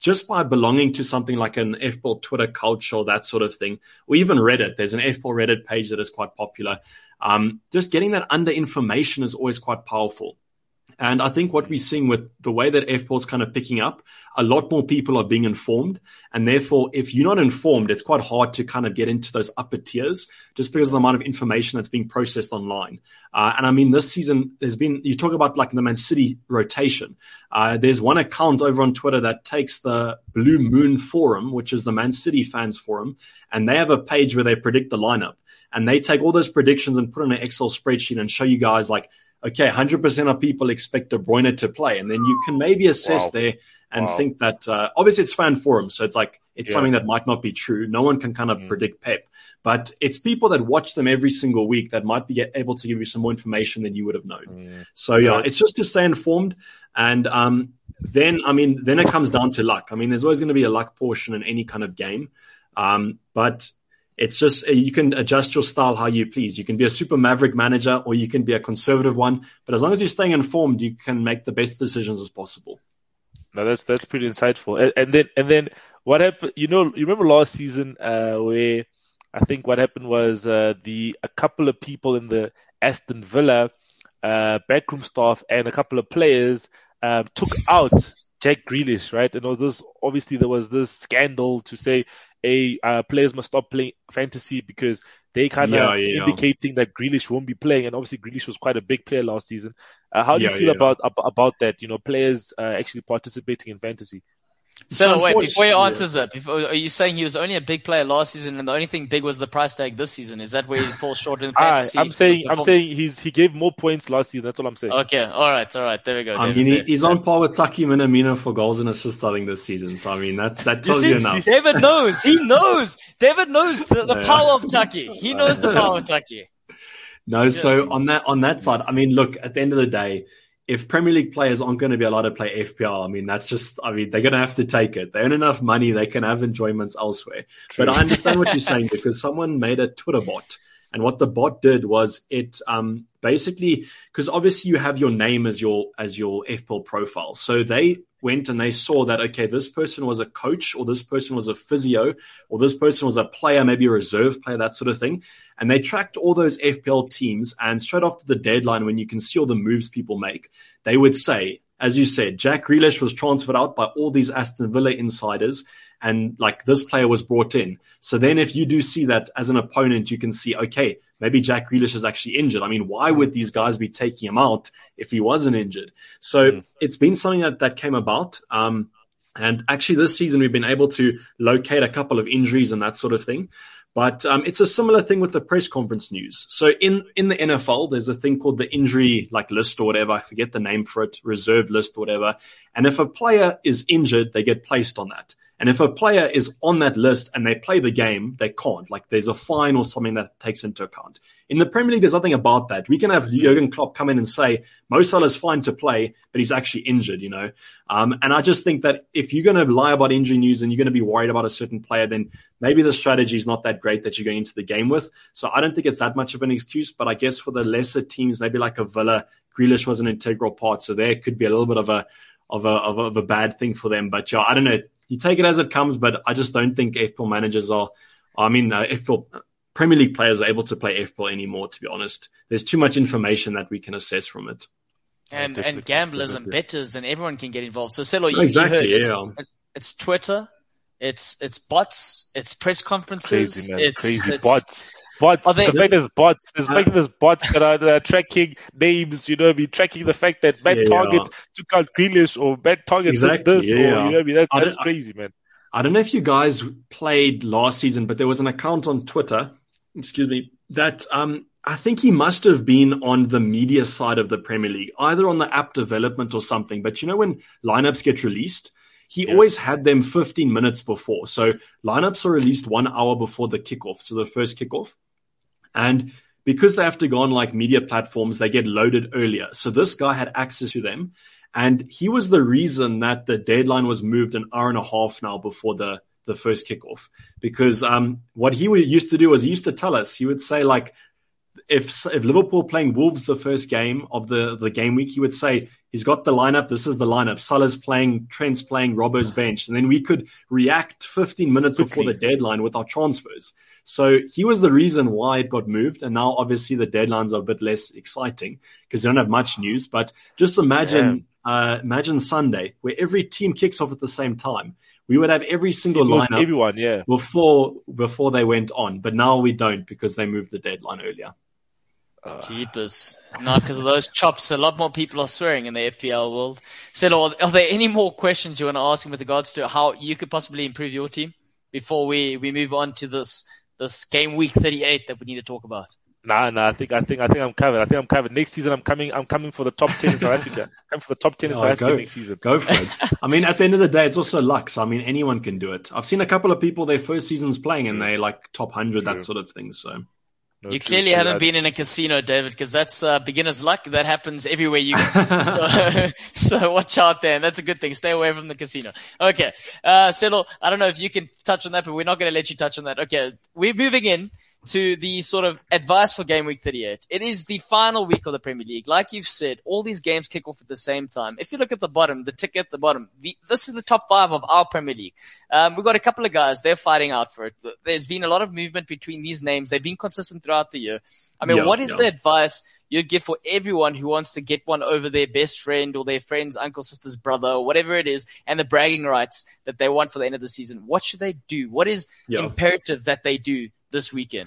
just by belonging to something like an F P L Twitter culture or that sort of thing, or even Reddit. There's an F P L Reddit page that is quite popular. Um, just getting that under information is always quite powerful. And I think what we're seeing with the way that F P L is kind of picking up, a lot more people are being informed. And therefore, if you're not informed, it's quite hard to kind of get into those upper tiers just because of the amount of information that's being processed online. Uh, and I mean, this season, there's been, you talk about like the Man City rotation. Uh, there's one account over on Twitter that takes the Blue Moon Forum, which is the Man City fans forum, and they have a page where they predict the lineup. And they take all those predictions and put in an Excel spreadsheet and show you guys like, okay, one hundred percent of people expect De Bruyne to play. And then you can maybe assess wow. there and wow. think that, uh, obviously it's fan forums. So it's like, it's yeah. something that might not be true. No one can kind of mm. predict Pep, but it's people that watch them every single week that might be able to give you some more information than you would have known. Mm. So yeah, yeah, it's just to stay informed. And, um, then, I mean, then it comes down to luck. I mean, there's always going to be a luck portion in any kind of game. Um, but it's just, you can adjust your style how you please. You can be a super maverick manager or you can be a conservative one. But as long as you're staying informed, you can make the best decisions as possible. No, that's, that's pretty insightful. And, and then, and then what happened, you know, you remember last season, uh, where I think what happened was, uh, the, a couple of people in the Aston Villa, uh, backroom staff and a couple of players, um, took out Jack Grealish, right? And all this, obviously there was this scandal to say, A, uh, players must stop playing fantasy because they kind of yeah, yeah, indicating yeah. that Grealish won't be playing. And obviously Grealish was quite a big player last season. Uh, how do yeah, you feel yeah. about, ab- about that? You know, players, uh, actually participating in fantasy. So wait, before you answers it, before, are you saying he was only a big player last season and the only thing big was the price tag this season? Is that where he falls short in fantasy? I, I'm saying, I'm saying he's, he gave more points last season. That's all I'm saying. Okay. All right. All right. There we go. I David, mean, he, he's on par with Taki Minamino for goals and assists, I think, this season. So, I mean, that's, that tells you, see, you enough. David knows. He knows. David knows the, the yeah. power of Taki. He knows the power of Taki. No, so on that, on that side, I mean, look, at the end of the day, if Premier League players aren't going to be allowed to play F P L, I mean, that's just, I mean, they're going to have to take it. They earn enough money. They can have enjoyments elsewhere. True. But I understand what you're saying because someone made a Twitter bot. And what the bot did was it, um, basically, because obviously you have your name as your, as your F P L profile. So they went and they saw that, okay, this person was a coach or this person was a physio or this person was a player, maybe a reserve player, that sort of thing. And they tracked all those F P L teams and straight after the deadline, when you can see all the moves people make, they would say, as you said, Jack Grealish was transferred out by all these Aston Villa insiders and like this player was brought in. So then if you do see that as an opponent, you can see, okay, maybe Jack Grealish is actually injured. I mean, why would these guys be taking him out if he wasn't injured? So mm. it's been something that, that came about. Um, and actually this season we've been able to locate a couple of injuries and that sort of thing. But um, it's a similar thing with the press conference news. So in, in the N F L, there's a thing called the injury like list or whatever. I forget the name for it, reserve list or whatever. And if a player is injured, they get placed on that. And if a player is on that list and they play the game, they can't. Like there's a fine or something that takes into account. In the Premier League, there's nothing about that. We can have Jurgen Klopp come in and say, Mo Salah's fine to play, but he's actually injured, you know. Um, and I just think that if you're going to lie about injury news and you're going to be worried about a certain player, then maybe the strategy is not that great that you're going into the game with. So I don't think it's that much of an excuse. But I guess for the lesser teams, maybe like a Villa, Grealish was an integral part. So there could be a little bit of a of a, of a, of a bad thing for them. But yeah, I don't know. You take it as it comes, but I just don't think F P L managers are, I mean, uh, F P L Premier League players are able to play F P L anymore, to be honest. There's too much information that we can assess from it. And yeah, and gamblers and bettors and everyone can get involved. So, Celo, you, exactly, you heard yeah. it's, it's Twitter, it's it's bots, it's press conferences, crazy, man. it's crazy it's, bots. Bots. They, the fact there's bots. There's uh, there's bots that are, that are tracking names, you know what I mean? Tracking the fact that Matt yeah. Target took out Grealish or Matt Target exactly, did this yeah. or, you know what I mean? That, that's crazy, man. I don't know if you guys played last season, but there was an account on Twitter, excuse me, that um, I think he must have been on the media side of the Premier League, either on the app development or something. But you know, when lineups get released, he yeah. always had them fifteen minutes before. So lineups are released one hour before the kickoff, so the first kickoff. And because they have to go on like media platforms, they get loaded earlier. So this guy had access to them. And he was the reason that the deadline was moved an hour and a half now before the, the first kickoff. Because um, what he used to do was he used to tell us, he would say like, if if Liverpool playing Wolves the first game of the, the game week, he would say, he's got the lineup. This is the lineup. Salah's playing, Trent's playing, Robbo's bench. And then we could react fifteen minutes before the deadline with our transfers. So he was the reason why it got moved. And now obviously the deadlines are a bit less exciting because they don't have much news. But just imagine, yeah. uh, imagine Sunday where every team kicks off at the same time. We would have every single lineup everyone, yeah. before before they went on. But now we don't because they moved the deadline earlier. Uh, Jeepers. No, because of those chops, a lot more people are swearing in the F P L world. So, are there any more questions you want to ask him with regards to how you could possibly improve your team before we, we move on to this this game week thirty-eight that we need to talk about? Nah, nah. I think, I think, I think I'm covered. I think I'm covered. Next season, I'm coming. I'm coming for the top ten in South Africa. I'm for the top ten in oh, South Africa go, next season. Go for it. I mean, at the end of the day, it's also luck. So, I mean, anyone can do it. I've seen a couple of people their first season's playing True. and they like top hundred, that sort of thing. So. No, you clearly true, haven't true. been in a casino, David, because that's uh, beginner's luck. That happens everywhere you go. so, so watch out there. And that's a good thing. Stay away from the casino. Okay. Uh, Selo, I don't know if you can touch on that, but we're not going to let you touch on that. Okay. We're moving in to the sort of advice for game week thirty-eight. It is the final week of the Premier League. Like you've said, all these games kick off at the same time. If you look at the bottom, the tick at the bottom, the, this is the top five of our Premier League. Um, we've got a couple of guys, they're fighting out for it. There's been a lot of movement between these names. They've been consistent throughout the year. I mean, yeah, what is yeah. the advice you'd give for everyone who wants to get one over their best friend or their friend's uncle, sister's brother, or whatever it is, and the bragging rights that they want for the end of the season? What should they do? What is yeah. imperative that they do this weekend?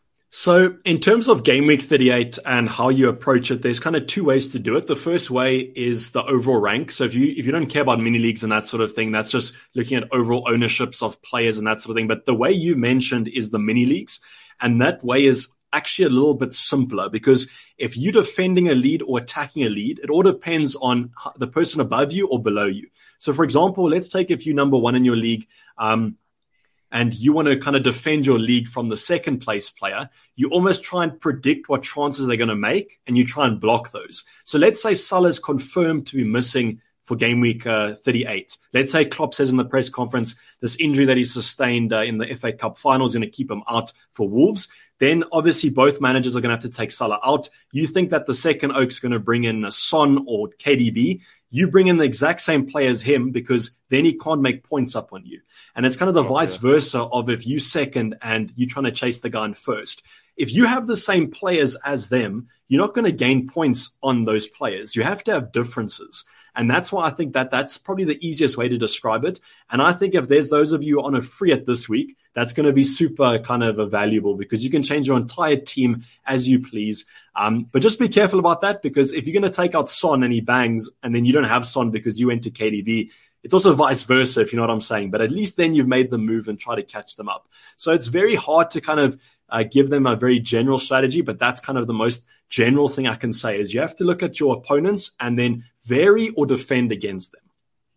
So in terms of game week thirty-eight and how you approach it, there's kind of two ways to do it. The first way is the overall rank. So if you if you don't care about mini leagues and that sort of thing, that's just looking at overall ownerships of players and that sort of thing. But the way you mentioned is the mini leagues. And that way is actually a little bit simpler because if you're defending a lead or attacking a lead, it all depends on the person above you or below you. So for example, let's take if you're number one in your league, um, and you want to kind of defend your league from the second place player, you almost try and predict what transfers they're going to make, and you try and block those. So let's say Salah's confirmed to be missing for game week uh, thirty-eight. Let's say Klopp says in the press conference, this injury that he sustained uh, in the F A Cup final is going to keep him out for Wolves. Then obviously both managers are going to have to take Salah out. You think that the second Oak's going to bring in a Son or K D B. You bring in the exact same player as him because then he can't make points up on you. And it's kind of the oh, vice yeah. versa of if you second and you're trying to chase the guy in first. If you have the same players as them, you're not going to gain points on those players. You have to have differences. And that's why I think that that's probably the easiest way to describe it. And I think if there's those of you on a free hit this week, that's going to be super kind of valuable because you can change your entire team as you please. Um, but just be careful about that because if you're going to take out Son and he bangs and then you don't have Son because you went to K D B, it's also vice versa, if you know what I'm saying. But at least then you've made the move and try to catch them up. So it's very hard to kind of uh, give them a very general strategy, but that's kind of the most general thing I can say is you have to look at your opponents and then vary or defend against them.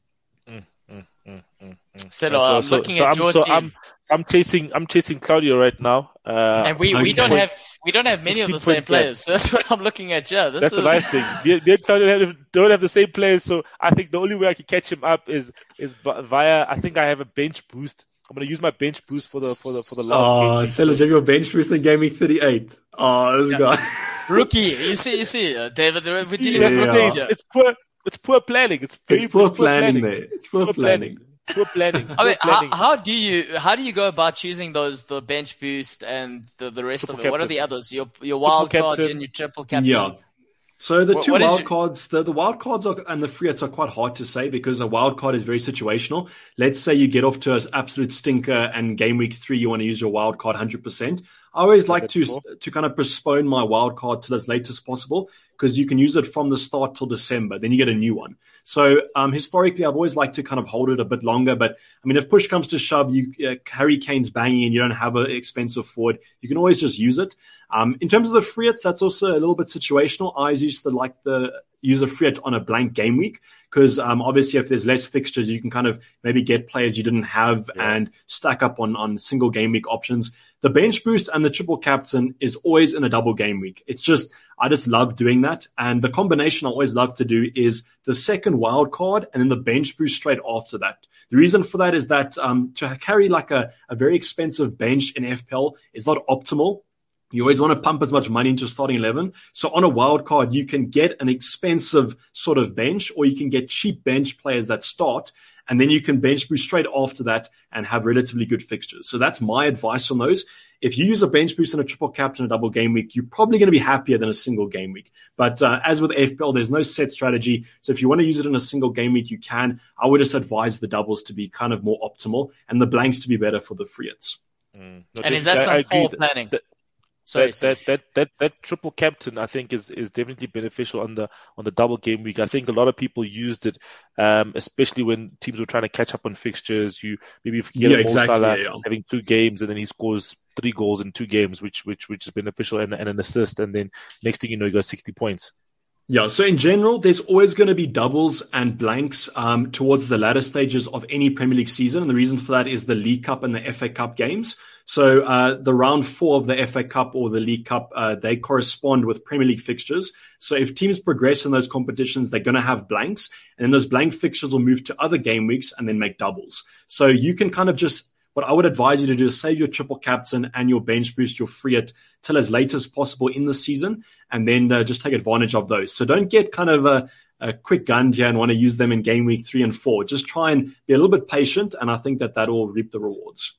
Mm, mm, mm, mm, mm. So, so, I'm so, looking so at I'm, your so team. I'm, I'm chasing, I'm chasing Claudio right now. Uh, and we, we don't have, we don't have many of the same players. That's what I'm looking at. Yeah, this that's is... the nice thing. Me, me and Claudio have, don't have the same players, so I think the only way I can catch him up is is via. I think I have a bench boost. I'm gonna use my bench boost for the for the for the last oh, game. Oh, Selo, you have your bench boost in game week thirty-eight. Oh, this yeah. guy, rookie. You see, you see, uh, David. We're see, dealing yeah. with rookies. Yeah. It's poor. It's poor planning. It's, very, it's poor, it's poor planning, planning there. It's poor, poor planning. planning. Poor planning. I mean, planning. how, how do you how do you go about choosing those the bench boost and the, the rest triple of it? Captain. What are the others? Your your wild triple card captain. and your triple captain. Yeah. So the what, two what wild your... cards, the, the wild cards are, and the free hits are quite hard to say because a wild card is very situational. Let's say you get off to an absolute stinker and game week three, you want to use your wild card one hundred percent. I always like to cool. to kind of postpone my wild card till as late as possible because you can use it from the start till December. Then you get a new one. So um, historically, I've always liked to kind of hold it a bit longer. But I mean, if push comes to shove, you uh, Harry Kane's banging and you don't have an expensive forward, you can always just use it. Um, in terms of the free hits, that's also a little bit situational. I used to like the use a free hit on a blank game week because um, obviously if there's less fixtures, you can kind of maybe get players you didn't have yeah. and stack up on, on single game week options. The bench boost and the triple captain is always in a double game week. It's just, I just love doing that. And the combination I always love to do is the second wild card and then the bench boost straight after that. The reason for that is that um, to carry like a, a very expensive bench in F P L is not optimal. You always want to pump as much money into starting eleven. So on a wild card, you can get an expensive sort of bench, or you can get cheap bench players that start, and then you can bench boost straight after that and have relatively good fixtures. So that's my advice on those. If you use a bench boost and a triple captain a double game week, you're probably going to be happier than a single game week. But uh, as with F P L, there's no set strategy. So if you want to use it in a single game week, you can. I would just advise the doubles to be kind of more optimal and the blanks to be better for the free hits. Mm. No, and is that some full planning? That, Sorry, that, that, that, that, that triple captain, I think, is, is definitely beneficial on the on the double game week. I think a lot of people used it, um, especially when teams were trying to catch up on fixtures. You maybe if you get yeah, Mo exactly, Salah yeah, yeah. having two games and then he scores three goals in two games, which which which is beneficial, and, and an assist, and then next thing you know, you got sixty points. Yeah, so in general, there's always going to be doubles and blanks um, towards the latter stages of any Premier League season. And the reason for that is the League Cup and the F A Cup games. So uh, the round four of the F A Cup or the League Cup, uh, they correspond with Premier League fixtures. So if teams progress in those competitions, they're going to have blanks. And then those blank fixtures will move to other game weeks and then make doubles. So you can kind of just, what I would advise you to do is save your triple captain and your bench boost, your free hit, till as late as possible in the season, and then uh, just take advantage of those. So don't get kind of a, a quick gun here and want to use them in game week three and four. Just try and be a little bit patient, and I think that that will reap the rewards.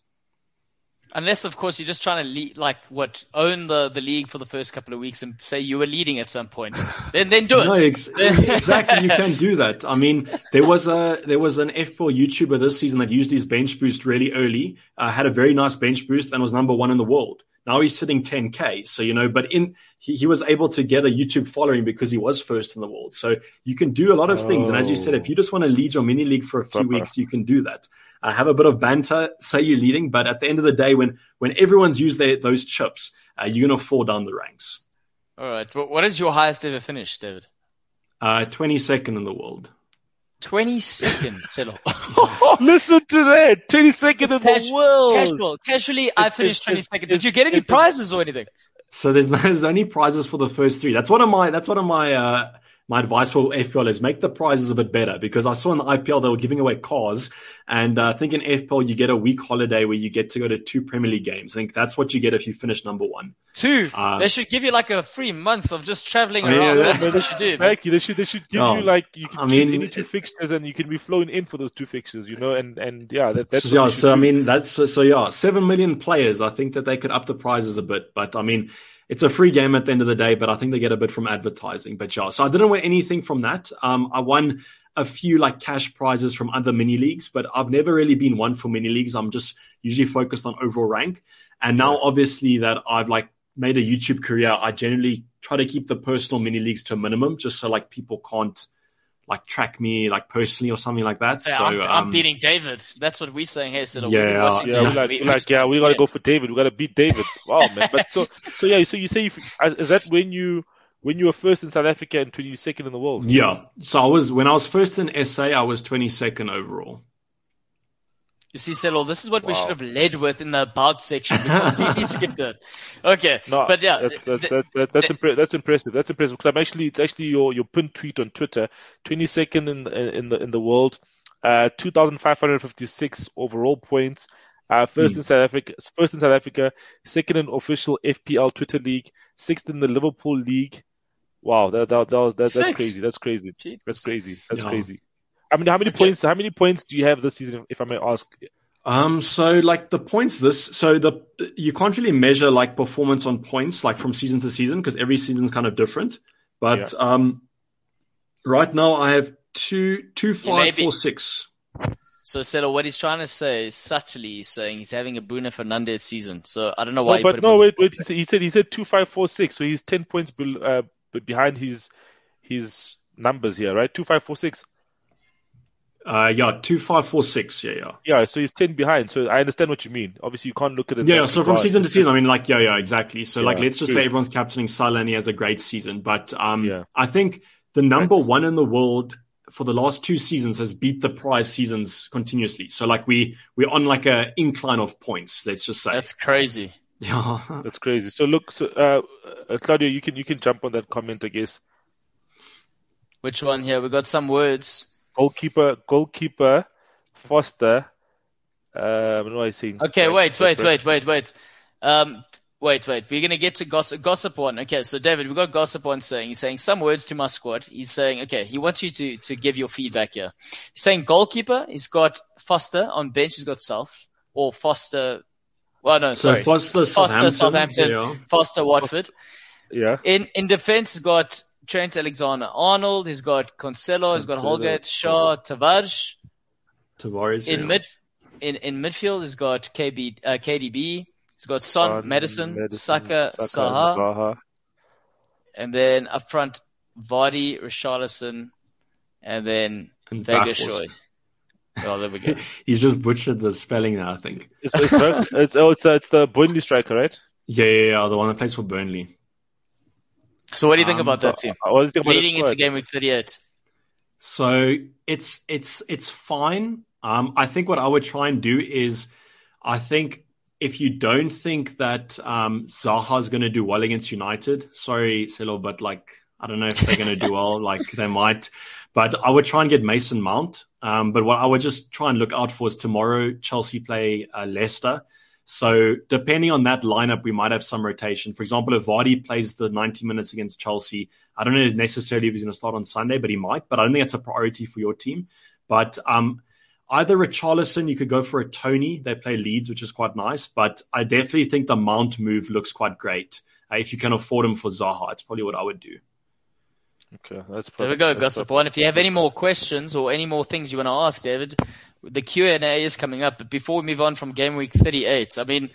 Unless, of course, you're just trying to lead, like what own the, the league for the first couple of weeks and say you were leading at some point. Then then do it. No, ex- exactly. You can do that. I mean, there was a there was an F P L YouTuber this season that used his bench boost really early, uh, had a very nice bench boost, and was number one in the world. Now he's sitting ten K. So, you know, but in he, he was able to get a YouTube following because he was first in the world. So you can do a lot of things. Oh. And as you said, if you just want to lead your mini league for a few Proper. weeks, you can do that. Uh, have a bit of banter, say you're leading. But at the end of the day, when, when everyone's used their, those chips, uh, you're going to fall down the ranks. All right. What is your highest ever finish, David? Uh, twenty-second in the world. twenty-second, Settle. Listen to that. twenty-second in Casu- the world. Casual. Casually, I finished twenty-second. Did you get any prizes or anything? So there's, no, there's only prizes for the first three. That's one of my, that's one of my, uh, my advice for F P L is make the prizes a bit better, because I saw in the I P L they were giving away cars, and uh, I think in F P L you get a week holiday where you get to go to two Premier League games. I think that's what you get if you finish number one. Two. Um, they should give you like a free month of just traveling I mean, around. yeah, That's yeah, what they should do. Exactly. They should they should give no, you like you can I choose mean, any two fixtures and you can be flown in for those two fixtures, you know, and and yeah, that, that's so, what yeah. So do. I mean, that's so, so yeah, seven million players. I think that they could up the prizes a bit, but I mean, it's a free game at the end of the day, but I think they get a bit from advertising. But yeah, so I didn't win anything from that. Um, I won a few like cash prizes from other mini leagues, but I've never really been one for mini leagues. I'm just usually focused on overall rank. And now obviously that I've like made a YouTube career, I generally try to keep the personal mini leagues to a minimum, just so like people can't like track me like personally or something like that. Yeah, so I'm, um, I'm beating David. That's what we're saying. Hey, Siddle, yeah, we've been watching yeah, David. we're like, we, we're like, yeah, we got to go for David. We got to beat David. Wow, man. But so, so yeah, so you say, if, is that when you, when you were first in South Africa and twenty-second in the world? Yeah. So I was, when I was first in S A, I was twenty-second overall. You see, Settle, this is what Wow. we should have led with in the about section. We completely skipped it. Okay. No, but yeah. that's that's th- that, that, that's, th- impre- that's impressive. That's impressive because I'm actually it's actually your your pinned tweet on Twitter, twenty-second in in the in the world, uh, two thousand five hundred fifty-six overall points, uh, first Mm. in South Africa, first in South Africa, second in official F P L Twitter League, sixth in the Liverpool League. Wow, that that, that was that, that's Six. crazy. That's crazy. Jeez. That's crazy. That's Yeah. crazy. I mean, how many Okay. points? How many points do you have this season, if I may ask? Um, so like the points this, so the, you can't really measure like performance on points, like from season to season, because every season's kind of different. But, um, right now I have two, two, five, maybe- four, six. So, Settle, what he's trying to say is subtly he's saying he's having a Bruno Fernandes season. So, I don't know why No, you put but him no, on wait, wait. He said he said he said two five four six, so he's ten points be, uh, behind his his numbers here, right? Two five four six. Uh, yeah, two, five, four, six. Yeah, yeah. Yeah, so he's ten behind. So I understand what you mean. Obviously, you can't look at it. Yeah, that so from far. season to It's season, I mean, like, yeah, yeah, exactly. So, like, Yeah, let's just true. say everyone's captaining Salah and he has a great season. But um, Yeah. I think the number Right. one in the world for the last two seasons has beat the prize seasons continuously. So, like, we we're on like a incline of points. Let's just say. That's crazy. yeah. That's crazy. So look, so, uh, uh, Claudio, you can you can jump on that comment, I guess. Which one here? We got some words. Goalkeeper, goalkeeper, Foster. Uh, I don't know what he's saying. Okay, wait, wait, wait, wait, wait. Um, Wait, wait. We're going to get to gossip, gossip one. Okay, so David, we've got gossip one saying, he's saying some words to my squad. He's saying, okay, he wants you to, to give your feedback here. He's saying goalkeeper, he's got Foster on bench, he's got South, or Foster, well, no, So sorry. Foster, Foster, Southampton. Southampton, Yeah. Foster, Watford. Yeah. In, in defense, he's got Trent Alexander-Arnold, he's got Cancelo, he's got Cancelo. Holgate, Shaw, Tavares. Tavares. In yeah. mid, in, in midfield, he's got K B, uh, K D B. He's got Son, Son, Madison, Madison, Saka, Saka, Zaha, Zaha. and then up front, Vardy, Richarlison, and then And Vega Weghorst. Shoy. Oh, there we go. He's just butchered the spelling now, I think. It's it's, Berg- it's oh it's the, it's the Burnley striker, right? Yeah, yeah, yeah, the one that plays for Burnley. So what do you think Um, about So, that team? what do you think about Leading the into squad? game week thirty-eight. So it's it's it's fine. Um, I think what I would try and do is, I think if you don't think that um, Zaha's going to do well against United, sorry, Celo, but like I don't know if they're going to do well. Like they might, but I would try and get Mason Mount. Um, but what I would just try and look out for is tomorrow Chelsea play uh, Leicester. So depending on that lineup, we might have some rotation. For example, if Vardy plays the ninety minutes against Chelsea, I don't know necessarily if he's going to start on Sunday, but he might. But I don't think that's a priority for your team. But um, either Richarlison, you could go for a Tony. They play Leeds, which is quite nice. But I definitely think the Mount move looks quite great. Uh, if you can afford him for Zaha, it's probably what I would do. Okay, that's perfect. There we go, That's Gossip perfect. One. If you have any more questions or any more things you want to ask, David, the Q and A is coming up. But before we move on from game week thirty-eight, I mean,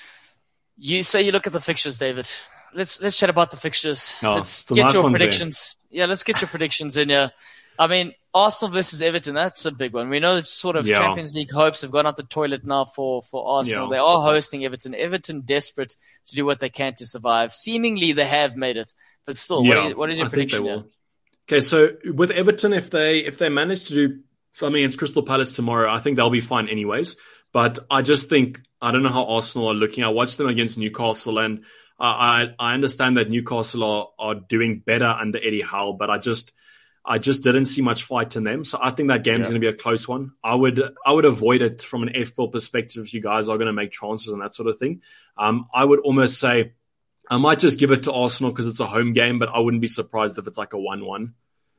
you say you look at the fixtures, David. Let's let's chat about the fixtures. Oh, let's the get nice your ones there. predictions. Yeah, let's get your predictions in here. I mean, Arsenal versus Everton, that's a big one. We know it's sort of Yeah. Champions League hopes have gone out the toilet now for, for Arsenal. Yeah. They are hosting Everton. Everton desperate to do what they can to survive. Seemingly they have made it, but still, what, Yeah, is, what is your I think they prediction will. here? Okay, so with Everton, if they if they manage to do something against Crystal Palace tomorrow, I think they'll be fine anyways. But I just think I don't know how Arsenal are looking. I watched them against Newcastle, and I I, I understand that Newcastle are, are doing better under Eddie Howe, but I just I just didn't see much fight in them. So I think that game's Yeah. going to be a close one. I would I would avoid it from an F B L perspective if you guys are going to make transfers and that sort of thing. Um, I would almost say I might just give it to Arsenal because it's a home game, but I wouldn't be surprised if it's like a one-one.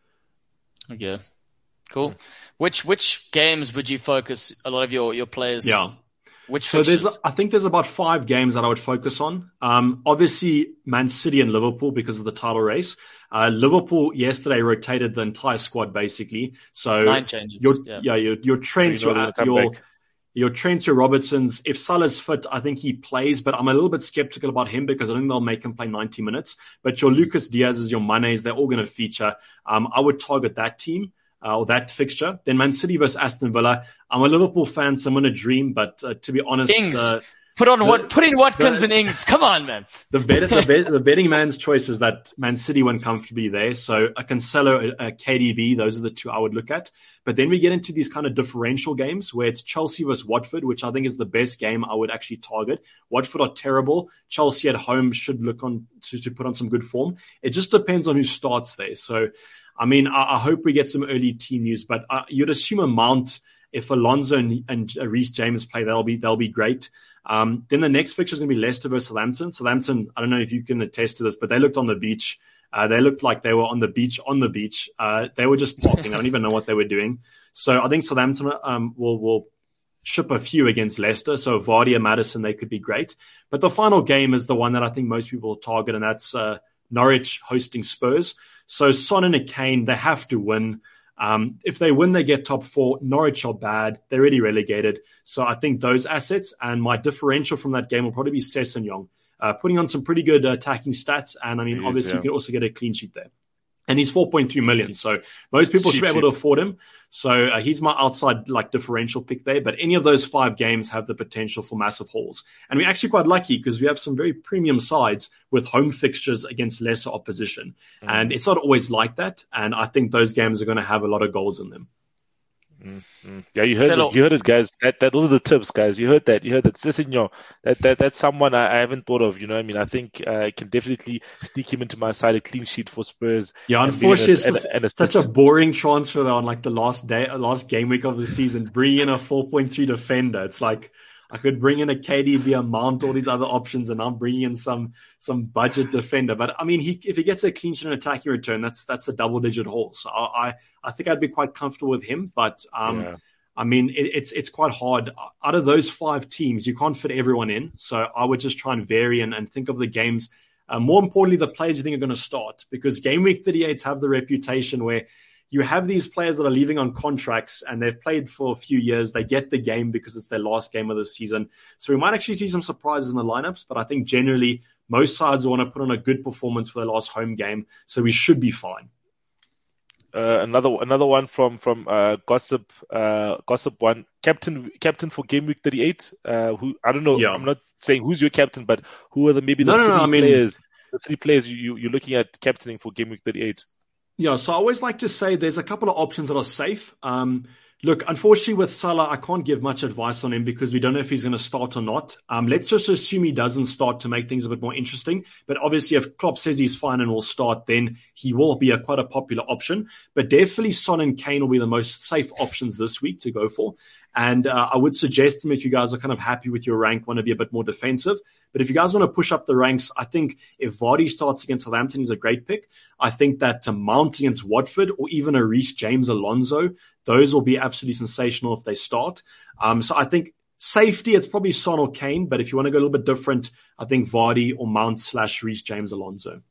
Okay, cool. Which which games would you focus a lot of your, your players? Yeah. Which So there's, fixtures? I think there's about five games that I would focus on. Um, obviously Man City and Liverpool because of the title race. Uh, Liverpool yesterday rotated the entire squad basically. So Nine changes. your, yeah. yeah, your, your Trent, So you know your, they'll come your, back. your Trent, your Robertsons. If Salah's fit, I think he plays, but I'm a little bit skeptical about him because I think they'll make him play ninety minutes. But your Lucas Diaz's, your Manes, they're all going to feature. Um, I would target that team. Uh, or that fixture. Then Man City versus Aston Villa. I'm a Liverpool fan, so I'm going to dream. But uh, to be honest, Ings. uh, Put on the- what? Put in Watkins the- and Ings. Come on, man. the, bet- the, bet- the betting man's choice is that Man City went comfortably there. So a Cancelo, a, a K D B, those are the two I would look at. But then we get into these kind of differential games where it's Chelsea versus Watford, which I think is the best game I would actually target. Watford are terrible. Chelsea at home should look on to, to put on some good form. It just depends on who starts there. So I mean, I, I hope we get some early team news, but uh, you'd assume a Mount, if Alonso and, and uh, Reece James play, they'll be they'll be great. Um, then the next fixture is going to be Leicester versus Southampton. Southampton, I don't know if you can attest to this, but they looked on the beach. Uh, they looked like they were on the beach, on the beach. Uh, they were just parking. I don't even know what they were doing. So I think Southampton um, will will ship a few against Leicester. So Vardy and Maddison, they could be great. But the final game is the one that I think most people will target, and that's uh, Norwich hosting Spurs. So Son and Kane, they have to win. Um, if they win, they get top four. Norwich are bad. They're already relegated. So I think those assets and my differential from that game will probably be Sessegnon, uh, putting on some pretty good uh, attacking stats. And I mean, He is, obviously yeah. you can also get a clean sheet there. And he's four point three million. So most people Cheap, should be able cheap. to afford him. So uh, he's my outside like differential pick there. But any of those five games have the potential for massive hauls. And we're actually quite lucky because we have some very premium sides with home fixtures against lesser opposition. Mm. And it's not always like that. And I think those games are going to have a lot of goals in them. Mm. Yeah, you heard Settle. it, you heard it, guys. That, that those are the tips, guys. You heard that. You heard that. Sessegnon, that that that's someone I, I haven't thought of. You know, what I mean, I think uh, I can definitely sneak him into my side, a clean sheet for Spurs. Yeah, and being an- unfortunately, it's an- just an such a assist. boring transfer though on like the last day, last game week of the season. Bring in a four point three defender. It's like, I could bring in a K D B, a Mount, all these other options, and I'm bringing in some some budget defender. But I mean, he if he gets a clean sheet and attacking return, that's that's a double digit haul. So I I, I think I'd be quite comfortable with him. But um, yeah. I mean, it, it's it's quite hard. Out of those five teams, you can't fit everyone in. So I would just try and vary and, and think of the games. Uh, more importantly, the players you think are going to start, because game week thirty-eights have the reputation where you have these players that are leaving on contracts and they've played for a few years. They get the game because it's their last game of the season. So we might actually see some surprises in the lineups, but I think generally most sides want to put on a good performance for their last home game. So we should be fine. Uh, another another one from from uh, Gossip uh, Gossip one captain captain for game week thirty-eight. Uh, who I don't know. Yeah. I'm not saying who's your captain, but who are the maybe the no, three no, no, I mean, players the three players you, you you're looking at captaining for game week thirty-eight. Yeah, so I always like to say there's a couple of options that are safe. Um, look, unfortunately with Salah, I can't give much advice on him because we don't know if he's going to start or not. Um, let's just assume he doesn't start to make things a bit more interesting. But obviously, if Klopp says he's fine and will start, then he will be a quite a popular option. But definitely Son and Kane will be the most safe options this week to go for. And uh, I would suggest them if you guys are kind of happy with your rank, want to be a bit more defensive. But if you guys want to push up the ranks, I think if Vardy starts against Southampton, he's a great pick. I think that to Mount against Watford or even a Reece James Alonso, those will be absolutely sensational if they start. Um, so I think safety, it's probably Son or Kane. But if you want to go a little bit different, I think Vardy or Mount slash Reece James Alonso.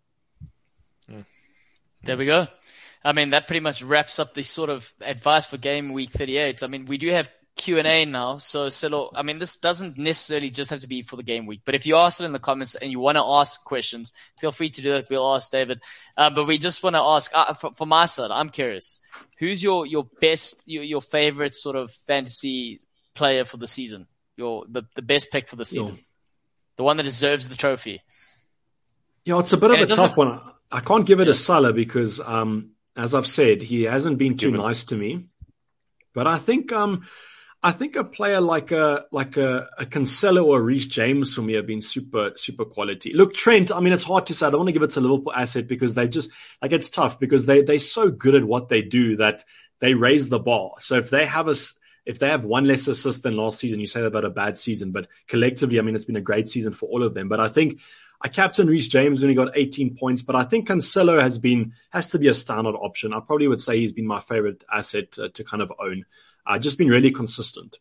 There we go. I mean, that pretty much wraps up the sort of advice for game week thirty-eight. I mean, we do have Q and A now. So, Silo, I mean, this doesn't necessarily just have to be for the game week, but if you ask it in the comments and you want to ask questions, feel free to do it. We'll ask David. Uh, but we just want to ask, uh, for, for my side, I'm curious, who's your, your best, your, your favorite sort of fantasy player for the season? Your, the, the best pick for the season, yeah. The one that deserves the trophy. Yeah, it's a bit and of a tough one. I can't give it yeah. a Salah because, um, as I've said, he hasn't been too nice to me, but I think, um, I think a player like a like a, a Cancelo or Reece James for me have been super super quality. Look, Trent, I mean, it's hard to say. I don't want to give it to Liverpool asset because they just like it's tough because they they're so good at what they do that they raise the bar. So if they have a if they have one less assist than last season, you say that about a bad season, but collectively, I mean, it's been a great season for all of them. But I think I captain Reece James when he got eighteen points, but I think Cancelo has been has to be a standard option. I probably would say he's been my favorite asset to, to kind of own. Uh, just been really consistent.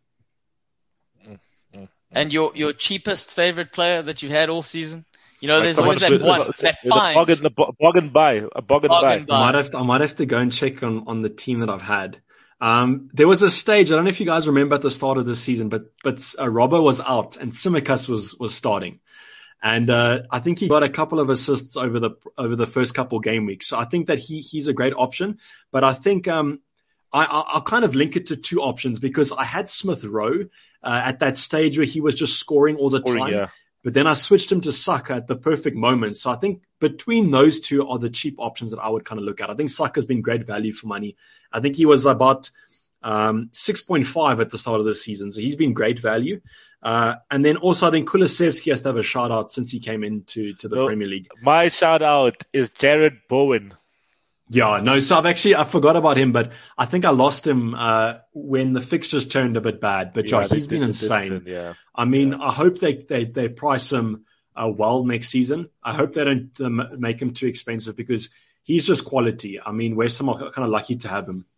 And your your cheapest favorite player that you've had all season? You know, there's always that one, that fine. A bargain buy. A bargain buy. I might, have to, I might have to go and check on, on the team that I've had. Um, there was a stage, I don't know if you guys remember at the start of the season, but but uh, Robbo was out and Tsimikas was was starting. And uh, I think he got a couple of assists over the over the first couple game weeks. So I think that he he's a great option. But I think um, I, I'll kind of link it to two options because I had Smith Rowe uh, at that stage where he was just scoring all the scoring, time. Yeah. But then I switched him to Saka at the perfect moment. So I think between those two are the cheap options that I would kind of look at. I think Saka's been great value for money. I think he was about um, six point five at the start of the season. So he's been great value. Uh, and then also I think Kulusevski has to have a shout out since he came into to the no, Premier League. My shout out is Jared Bowen. Yeah, no, so I've actually, I forgot about him, but I think I lost him, uh, when the fixtures turned a bit bad, but yeah, yeah he's been insane. Yeah. I mean, yeah. I hope they, they, they price him, uh, well next season. I hope they don't um, make him too expensive because he's just quality. I mean, West Ham are kind of lucky to have him.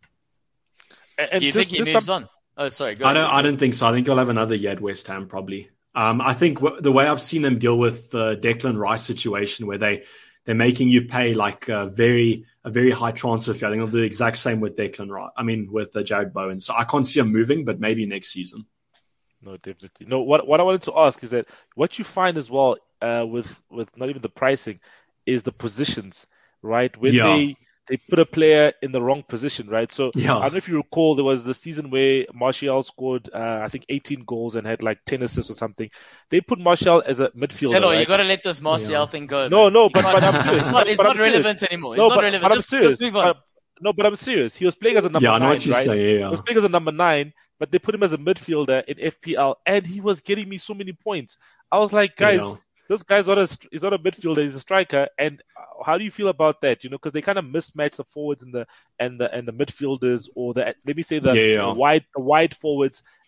And Do you just, think he moves some... on? Oh, sorry. Go I don't, ahead. I don't think so. I think he'll have another year at West Ham probably. Um, I think w- the way I've seen them deal with the Declan Rice situation where they, they're making you pay like a very, a very high transfer fee. I think they'll do the exact same with Declan Rice. I mean, with uh, Jared Bowen. So I can't see him moving, but maybe next season. No, definitely. No, what, what I wanted to ask is that what you find as well, uh, with, with not even the pricing is the positions, right? When yeah. they, they put a player in the wrong position, right? So yeah. I don't know if you recall, there was the season where Martial scored, uh, I think, eighteen goals and had like ten assists or something. They put Martial as a midfielder. Hello, right? you got to let this Martial yeah. thing go. No, no, but, but I'm serious. It's not, it's not relevant serious. anymore. It's no, not but, relevant. But I'm just, serious. Just move on. But, no, but I'm serious. He was playing as a number yeah, I know nine, what you right? say, yeah. He was playing as a number nine, but they put him as a midfielder in F P L, and he was getting me so many points. I was like, guys. Yeah. This guy's not a, he's not a midfielder, he's a striker. And how do you feel about that? You know, because they kind of mismatch the forwards and the, and the, and the midfielders or the, let me say the, yeah, yeah. the wide, the wide forwards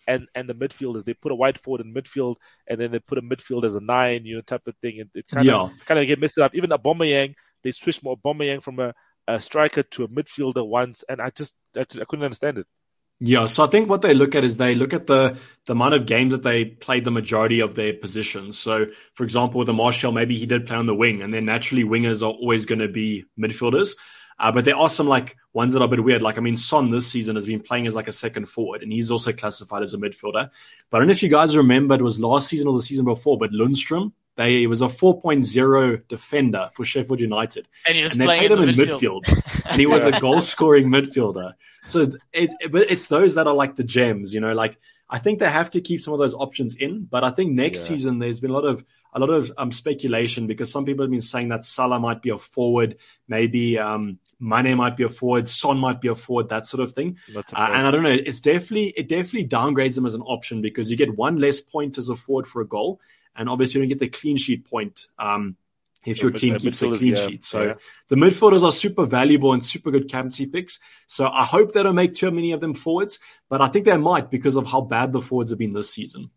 and, and the midfielders. They put a wide forward in midfield, and then they put a midfield as a nine, you know, type of thing. And it kind Yeah. of kind of get messed up. Even Aubameyang, they switched more Aubameyang from a, a striker to a midfielder once, and I just I, I couldn't understand it. Yeah, so I think what they look at is they look at the, the amount of games that they played the majority of their positions. So, for example, with the Martial, maybe he did play on the wing, and then naturally wingers are always going to be midfielders. Uh, but there are some like ones that are a bit weird. Like, I mean, Son this season has been playing as like a second forward, and he's also classified as a midfielder. But I don't know if you guys remember, it was last season or the season before, but Lundstrom, they it was a four point oh defender for Sheffield United. And he was and they playing played in him the in midfield. midfield. And he was a goal-scoring midfielder. So it, it, but it's those that are like the gems, you know, like I think they have to keep some of those options in. But I think next Yeah. season there's been a lot of a lot of um, speculation because some people have been saying that Salah might be a forward, maybe um, Mane might be a forward, Son might be a forward, that sort of thing. Uh, and I don't know, it's definitely it definitely downgrades them as an option because you get one less point as a forward for a goal, and obviously you don't get the clean sheet point um, if your Yeah, team mid- keeps a midfielders, clean yeah, sheet. So yeah. the midfielders are super valuable and super good captaincy picks. So I hope they don't make too many of them forwards, but I think they might because of how bad the forwards have been this season.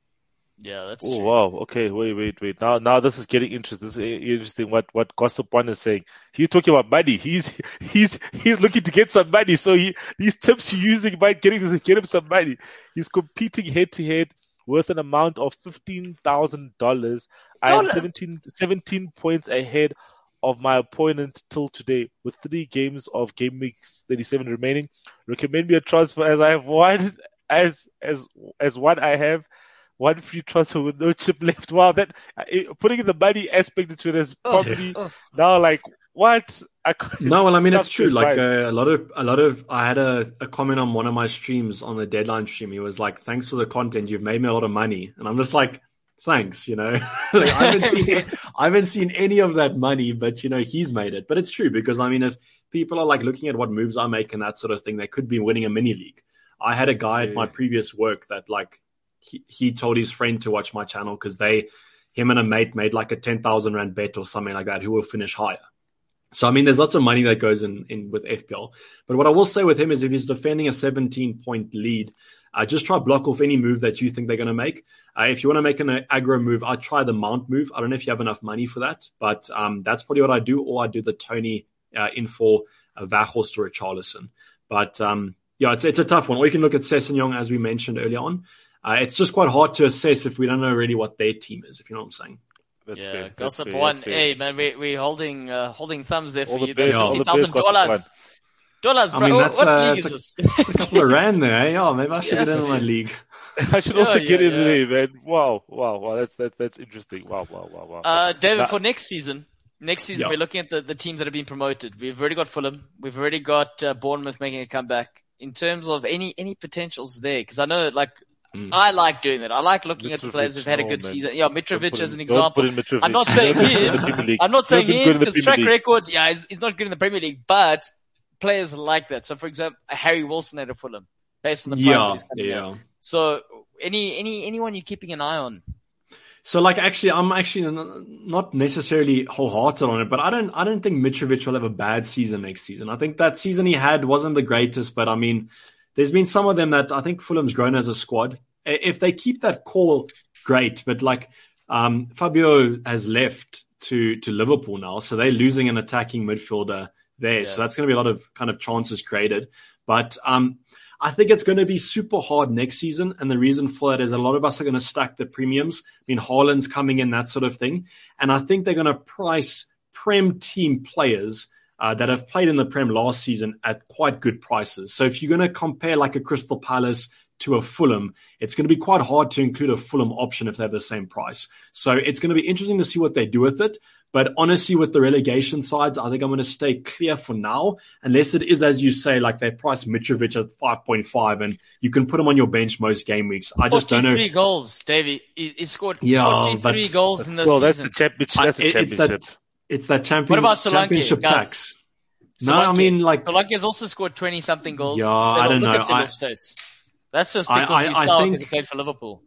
Yeah, that's Oh true. wow! Okay, wait, wait, wait. Now, now this is getting interesting. This is interesting. What what Gossip One is saying. He's talking about money. He's he's he's looking to get some money. So he these tips you're using might getting to get him some money. He's competing head to head worth an amount of fifteen thousand dollars. I am Dollar. seventeen, seventeen points ahead of my opponent till today, with three games of game weeks thirty-seven remaining. Recommend me a transfer as I have one as as as one I have. One free transfer with no chip left. Wow, that putting in the money aspect into it is probably Oh, oh. now like what? I can't- No, well, I mean, it's tough true. to Like advise. uh, a lot of, a lot of, I had a, a comment on one of my streams on the deadline stream. He was like, thanks for the content. You've made me a lot of money. And I'm just like, thanks, you know, like, I haven't seen, I haven't seen any of that money, but you know, he's made it. But it's true because I mean, if people are like looking at what moves I make and that sort of thing, they could be winning a mini league. I had a guy at my previous work that like, he, he told his friend to watch my channel because they, him and a mate made like a ten thousand rand bet or something like that who will finish higher. So, I mean, there's lots of money that goes in, in with F P L. But what I will say with him is if he's defending a seventeen point lead, uh, just try block off any move that you think they're going to make. Uh, if you want to make an aggro move, I'd try the mount move. I don't know if you have enough money for that, but um, that's probably what I do. Or I do the Tony uh, in for a Weghorst or a Charlison. But um, yeah, it's, it's a tough one. Or you can look at Sessegnon, as we mentioned earlier on. Uh, it's just quite hard to assess if we don't know really what their team is, if you know what I'm saying. That's Yeah, fair. That's Gossip fair. One. That's fair. Hey, man, we, we're holding, uh, holding thumbs there for All the you. best- That's all fifty the thousand best, Gossip dollars. Dollars, I bro. mean, What- that's, what uh, league is it's this? A couple of rand there, eh? Yeah, maybe I should Yes. get in on my league. I should Yeah, also yeah, get in yeah. there, man. Wow, wow, wow. That's that's that's interesting. Wow, wow, wow, wow. Uh, David, Now- for next season, next season Yeah. we're looking at the, the teams that have been promoted. We've already got Fulham. We've already got uh, Bournemouth making a comeback. In terms of any any potentials there, because I know, like, Mm. I like doing that. I like looking at the Mitrovic, players who've had a no, good man. season. Yeah, Don't Mitrovic put as in- an don't example. put in Mitrovic. I'm not He's saying not good in him. the Premier League. I'm not saying He's not good him in the because Premier track League. record, yeah, he's, he's not good in the Premier League, but players like that. So, for example, Harry Wilson at a Fulham, based on the price that Yeah, he's coming yeah. at. So, any any anyone you're keeping an eye on? So, like, actually, I'm actually n- not necessarily wholehearted on it, but I don't, I don't think Mitrovic will have a bad season next season. I think that season he had wasn't the greatest, but I mean, there's been some of them that I think Fulham's grown as a squad. I- If they keep that core, great. But like, um, Fabio has left to to Liverpool now, so they're losing an attacking midfielder there. Yeah. So that's going to be a lot of kind of chances created. But um, I think it's going to be super hard next season. And the reason for that is a lot of us are going to stack the premiums. I mean, Haaland's coming in, that sort of thing. And I think they're going to price Prem team players uh, that have played in the Prem last season at quite good prices. So if you're going to compare like a Crystal Palace to a Fulham, it's going to be quite hard to include a Fulham option if they have the same price. So it's going to be interesting to see what they do with it. But honestly, with the relegation sides, I think I'm going to stay clear for now, unless it is, as you say, like they price Mitrovic at five point five and you can put him on your bench most game weeks. I just don't know. forty-three goals, Davey. He, he scored Yeah, forty-three but- goals in this Well, that's season. the championship. That's the I- it- championship. It's that, it's that champion, What about Solanke, championship guys? tax. No, I Solanke. mean, like, Solanke has also scored twenty-something goals. Yeah, I Settle, don't look know. at Settle's face. That's just I- because I- you I saw think- because he played for Liverpool.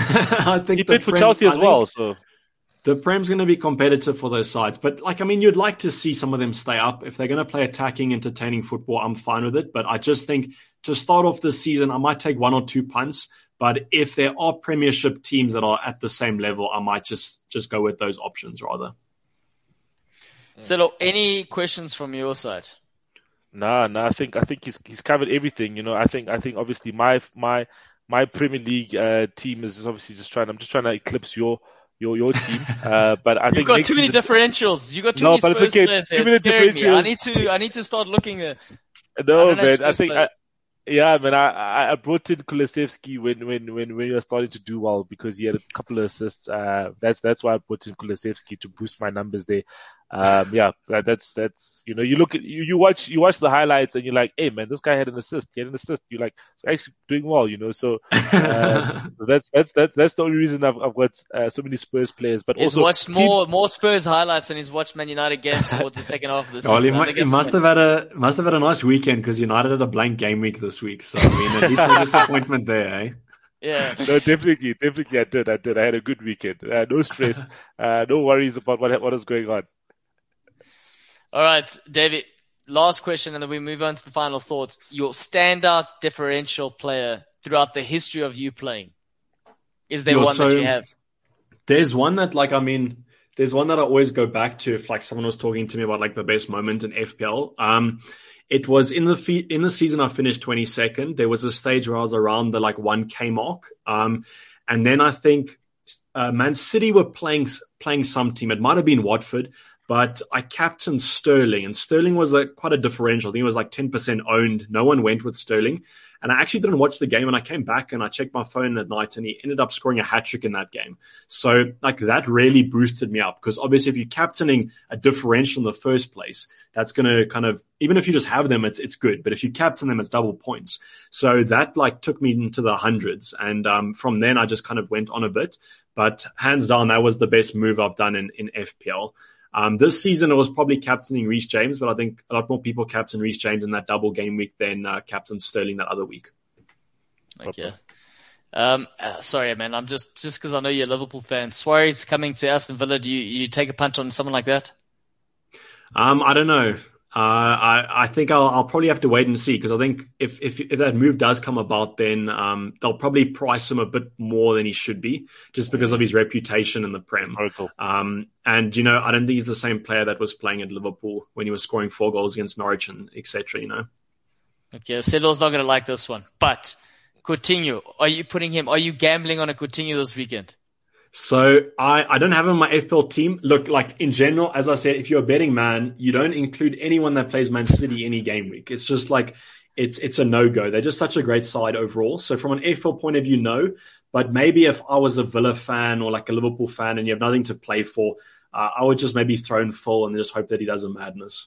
I think He the played for Prem- Chelsea I as think well. So The Prem's going to be competitive for those sides. But, like, I mean, you'd like to see some of them stay up. If they're going to play attacking, entertaining football, I'm fine with it. But I just think to start off this season, I might take one or two punts. But if there are Premiership teams that are at the same level, I might just, just go with those options rather. So, look, any questions from your side? Nah, nah. I think I think he's he's covered everything. You know, I think I think obviously my my my Premier League uh, team is just obviously just trying. I'm just trying to eclipse your your your team. Uh, but I You've think got too many season, differentials. You got too no, many but it's Spurs okay. players Too there. many It's scaring me. I differentials. need to I need to start looking at. No, I man. I think I, yeah, man. I I brought in Kulusevski when when when when he was starting to do well because he had a couple of assists. Uh, that's that's why I put in Kulusevski to boost my numbers there. Um, yeah, that, that's that's you know you look at you, you watch you watch the highlights and you're like, hey man, this guy had an assist. He had an assist. You're like, it's actually doing well, you know. So um, that's that's that's that's the only reason I've I've got uh, so many Spurs players. But he's also watched teams, more more Spurs highlights than he's watched Man United games towards the second half of the season. Well, he, I mu- think he that's must fine. have had a must have had a nice weekend because United had a blank game week this week. So I mean, at least no disappointment there, eh? Yeah. No, definitely, definitely, I did, I did. I had a good weekend. Uh, no stress, uh, no worries about what what is going on. All right, David. Last question, and then we move on to the final thoughts. Your standout differential player throughout the history of you playing. Is there Yo, one so that you have? There's one that, like, I mean, there's one that I always go back to if, like, someone was talking to me about, like, the best moment in F P L. Um, it was in the fe- in the season I finished twenty-second. There was a stage where I was around the, like, one K mark. Um, and then I think uh, Man City were playing playing some team. It might have been Watford. But I captained Sterling, and Sterling was a, quite a differential. I think it was like ten percent owned. No one went with Sterling. And I actually didn't watch the game, and I came back and I checked my phone at night, and he ended up scoring a hat-trick in that game. So like that really boosted me up because obviously if you're captaining a differential in the first place, that's going to kind of, even if you just have them, it's it's good. But if you captain them, it's double points. So that like took me into the hundreds. And um, from then I just kind of went on a bit. But hands down, that was the best move I've done in, in F P L. Um, this season, it was probably captaining Reece James, but I think a lot more people captain Reece James in that double game week than uh, captain Sterling that other week. Okay. Um, uh, sorry, man. I'm just just because I know you're a Liverpool fan. Suarez coming to Aston Villa. Do you, you take a punt on someone like that? Um, I don't know. Uh, I, I think I'll, I'll probably have to wait and see because I think if, if, if that move does come about, then, um, they'll probably price him a bit more than he should be just because of his reputation in the Prem. Oracle. Um, and, you know, I don't think he's the same player that was playing at Liverpool when he was scoring four goals against Norwich and et cetera, you know. Okay. Celo's not going to like this one, but Coutinho, are you putting him, are you gambling on a Coutinho this weekend? So I, I don't have him in my F P L team. Look, like in general, as I said, if you're a betting man, you don't include anyone that plays Man City any game week. It's just like, it's, it's a no-go. They're just such a great side overall. So from an F P L point of view, no. But maybe if I was a Villa fan or like a Liverpool fan and you have nothing to play for, uh, I would just maybe throw in full and just hope that he does a madness.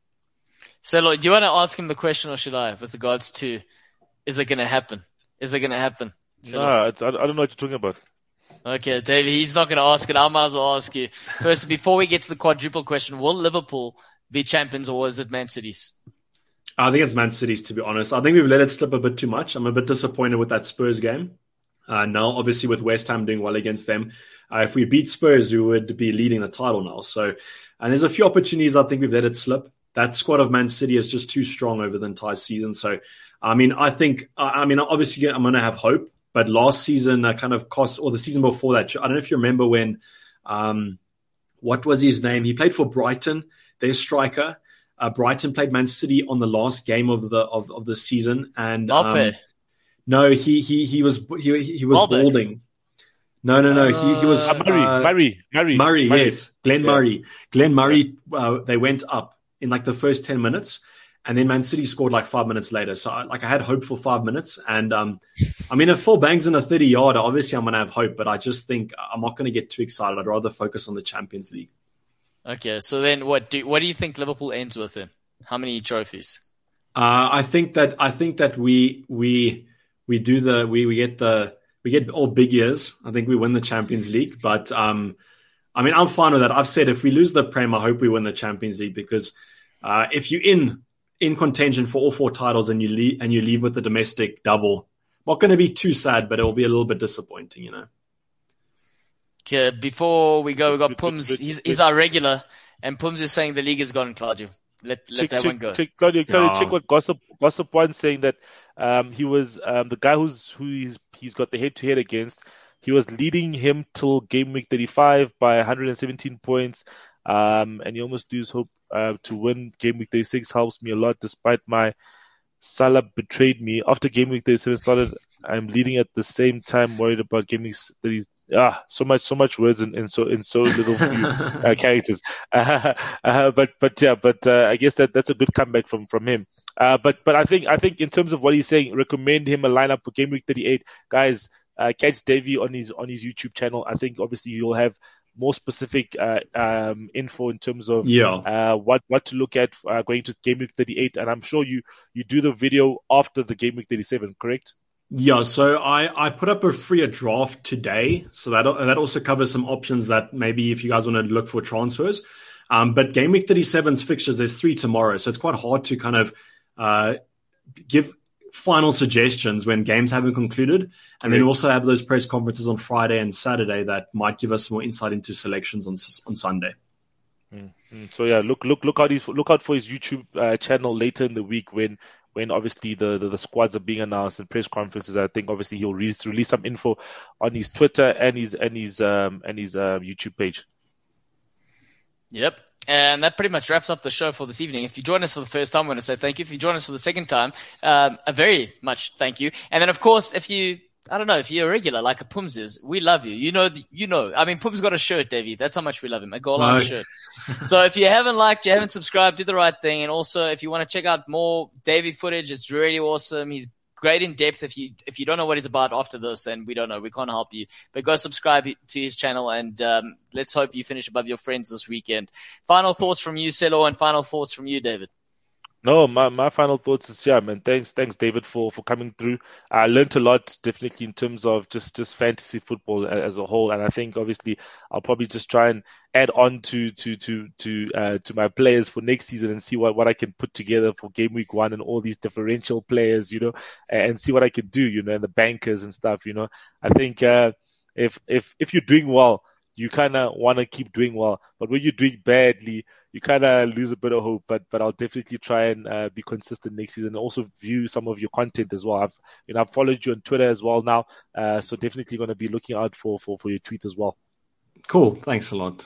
So look, do you want to ask him the question or should I with regards to, is it going to happen? Is it going to happen? So Nah, it's, I, I don't know what you're talking about. Okay, David, he's not going to ask it. I might as well ask you. First, before we get to the quadruple question, will Liverpool be champions or is it Man City's? I think it's Man City's, to be honest. I think we've let it slip a bit too much. I'm a bit disappointed with that Spurs game. Uh, now, obviously, with West Ham doing well against them, uh, if we beat Spurs, we would be leading the title now. So, and there's a few opportunities I think we've let it slip. That squad of Man City is just too strong over the entire season. So, I mean, I think, I mean, obviously, I'm going to have hope. But last season, uh, kind of cost, or the season before that, I don't know if you remember when, um, what was his name? He played for Brighton, their striker. Uh, Brighton played Man City on the last game of the of, of the season, and um, no, he he he was he he was Malbec. balding. No, no, no. Uh, he he was uh, Murray, uh, Murray, Murray, Murray. Murray. Yes, Glenn yeah. Murray. Glenn Murray. Uh, they went up in like the first ten minutes. And then Man City scored like five minutes later. So I, like I had hope for five minutes. And um, I mean, if Phil bangs in a thirty yarder, obviously I'm going to have hope. But I just think I'm not going to get too excited. I'd rather focus on the Champions League. Okay. So then what do, what do you think Liverpool ends with then? How many trophies? Uh, I think that, I think that we, we, we do the, we, we get the, we get all big years. I think we win the Champions League. But um, I mean, I'm fine with that. I've said if we lose the Prem, I hope we win the Champions League because uh, if you're in, in contention for all four titles and you leave, and you leave with the domestic double, not going to be too sad, but it will be a little bit disappointing, you know. Okay, before we go, we got Pums. He's, he's our regular, and Pums is saying the league is gone, Claudio. let let check, that check, one go. Check, Claudio, Claudio, Yeah. check what Gossip Gossip One saying that um, he was um, the guy who's who he's he's got the head to head against. He was leading him till game week thirty-five by one hundred seventeen points, um, and he almost lose hope uh, to win game week thirty-six. Helps me a lot, despite my Salah betrayed me after game week thirty-seven started. I'm leading at the same time, worried about game week thirty. Ah, so much, so much words in, in so in so little few uh, characters. Uh, uh, but but yeah, but uh, I guess that that's a good comeback from from him. Uh, but but I think I think in terms of what he's saying, recommend him a lineup for game week thirty-eight, guys. Uh, catch Davey on his on his YouTube channel. I think obviously you'll have more specific uh, um, info in terms of Yeah. uh, what what to look at uh, going to game week thirty-eight. And I'm sure you you do the video after the game week thirty-seven, correct? Yeah, so I, I put up a free draft today, so that that also covers some options that maybe if you guys want to look for transfers. Um, but game week thirty-seven's fixtures, there's three tomorrow, so it's quite hard to kind of uh, give final suggestions when games haven't concluded. And then we also have those press conferences on Friday and Saturday that might give us more insight into selections on on Sunday. Mm-hmm. So yeah, look look look out his, look out for his YouTube uh, channel later in the week when. when obviously the, the, the squads are being announced and press conferences. I think obviously he'll release, release some info on his Twitter and his and his um and his um, YouTube page. Yep. And that pretty much wraps up the show for this evening. If you join us for the first time, I want to say thank you. If you join us for the second time, um, a very much thank you. And then of course, if you I don't know, if you're a regular like a Pums is, we love you. You know, you know. I mean, Pums got a shirt, Davey. That's how much we love him. A goal line Right. shirt. So if you haven't liked, you haven't subscribed, do the right thing. And also, if you want to check out more Davey footage, it's really awesome. He's great in depth. If you if you don't know what he's about after this, then we don't know. We can't help you. But go subscribe to his channel, and um, let's hope you finish above your friends this weekend. Final thoughts from you, Celo, and final thoughts from you, David. No, my, my final thoughts is, yeah, man, thanks, thanks, David, for, for coming through. I learned a lot, definitely, in terms of just, just fantasy football as a whole. And I think, obviously, I'll probably just try and add on to, to, to, to, uh, to my players for next season and see what, what I can put together for game week one and all these differential players, you know, and see what I can do, you know, and the bankers and stuff, you know. I think, uh, if, if, if you're doing well, you kind of want to keep doing well. But when you're doing badly, you kind of lose a bit of hope. But but I'll definitely try and uh, be consistent next season. And also view some of your content as well. I've you know I've followed you on Twitter as well now, uh, so definitely going to be looking out for, for, for your tweets as well. Cool. Thanks a lot.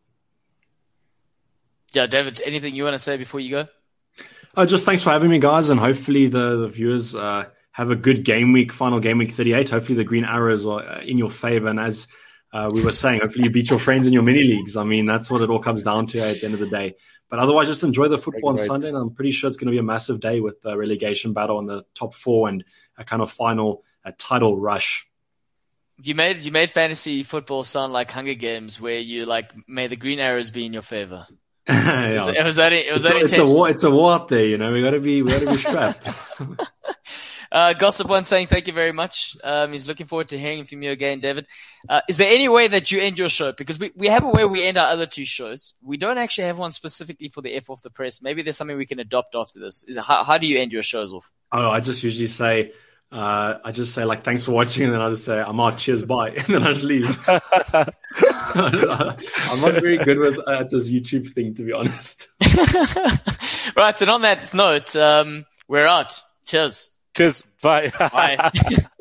Yeah, David, anything you want to say before you go? Oh, just thanks for having me, guys, and hopefully the, the viewers uh, have a good game week, final game week thirty-eight. Hopefully the green arrows are in your favor, and as Uh, we were saying, hopefully you beat your friends in your mini leagues. I mean, that's what it all comes down to at the end of the day. But otherwise, just enjoy the football on Right. Sunday. And I'm pretty sure it's going to be a massive day with the relegation battle in the top four and a kind of final a title rush. You made you made fantasy football sound like Hunger Games, where you like made the green arrows be in your favor. Yeah. It was, it was that. It was It's, that a, it's a intentional. war. It's a war out there, you know. We got to be. We got to be strapped. Uh, Gossip One saying thank you very much. Um, he's looking forward to hearing from you again, David. Uh, is there any way that you end your show? Because we, we have a way we end our other two shows. We don't actually have one specifically for the F off the press. Maybe there's something we can adopt after this. Is it, how, how do you end your shows off? Oh, I just usually say, uh, I just say like, thanks for watching. And then I just say, I'm out. Cheers. Bye. And then I just leave. I'm not very good with uh, this YouTube thing, to be honest. Right. And on that note, um, we're out. Cheers. Cheers. Bye. Bye.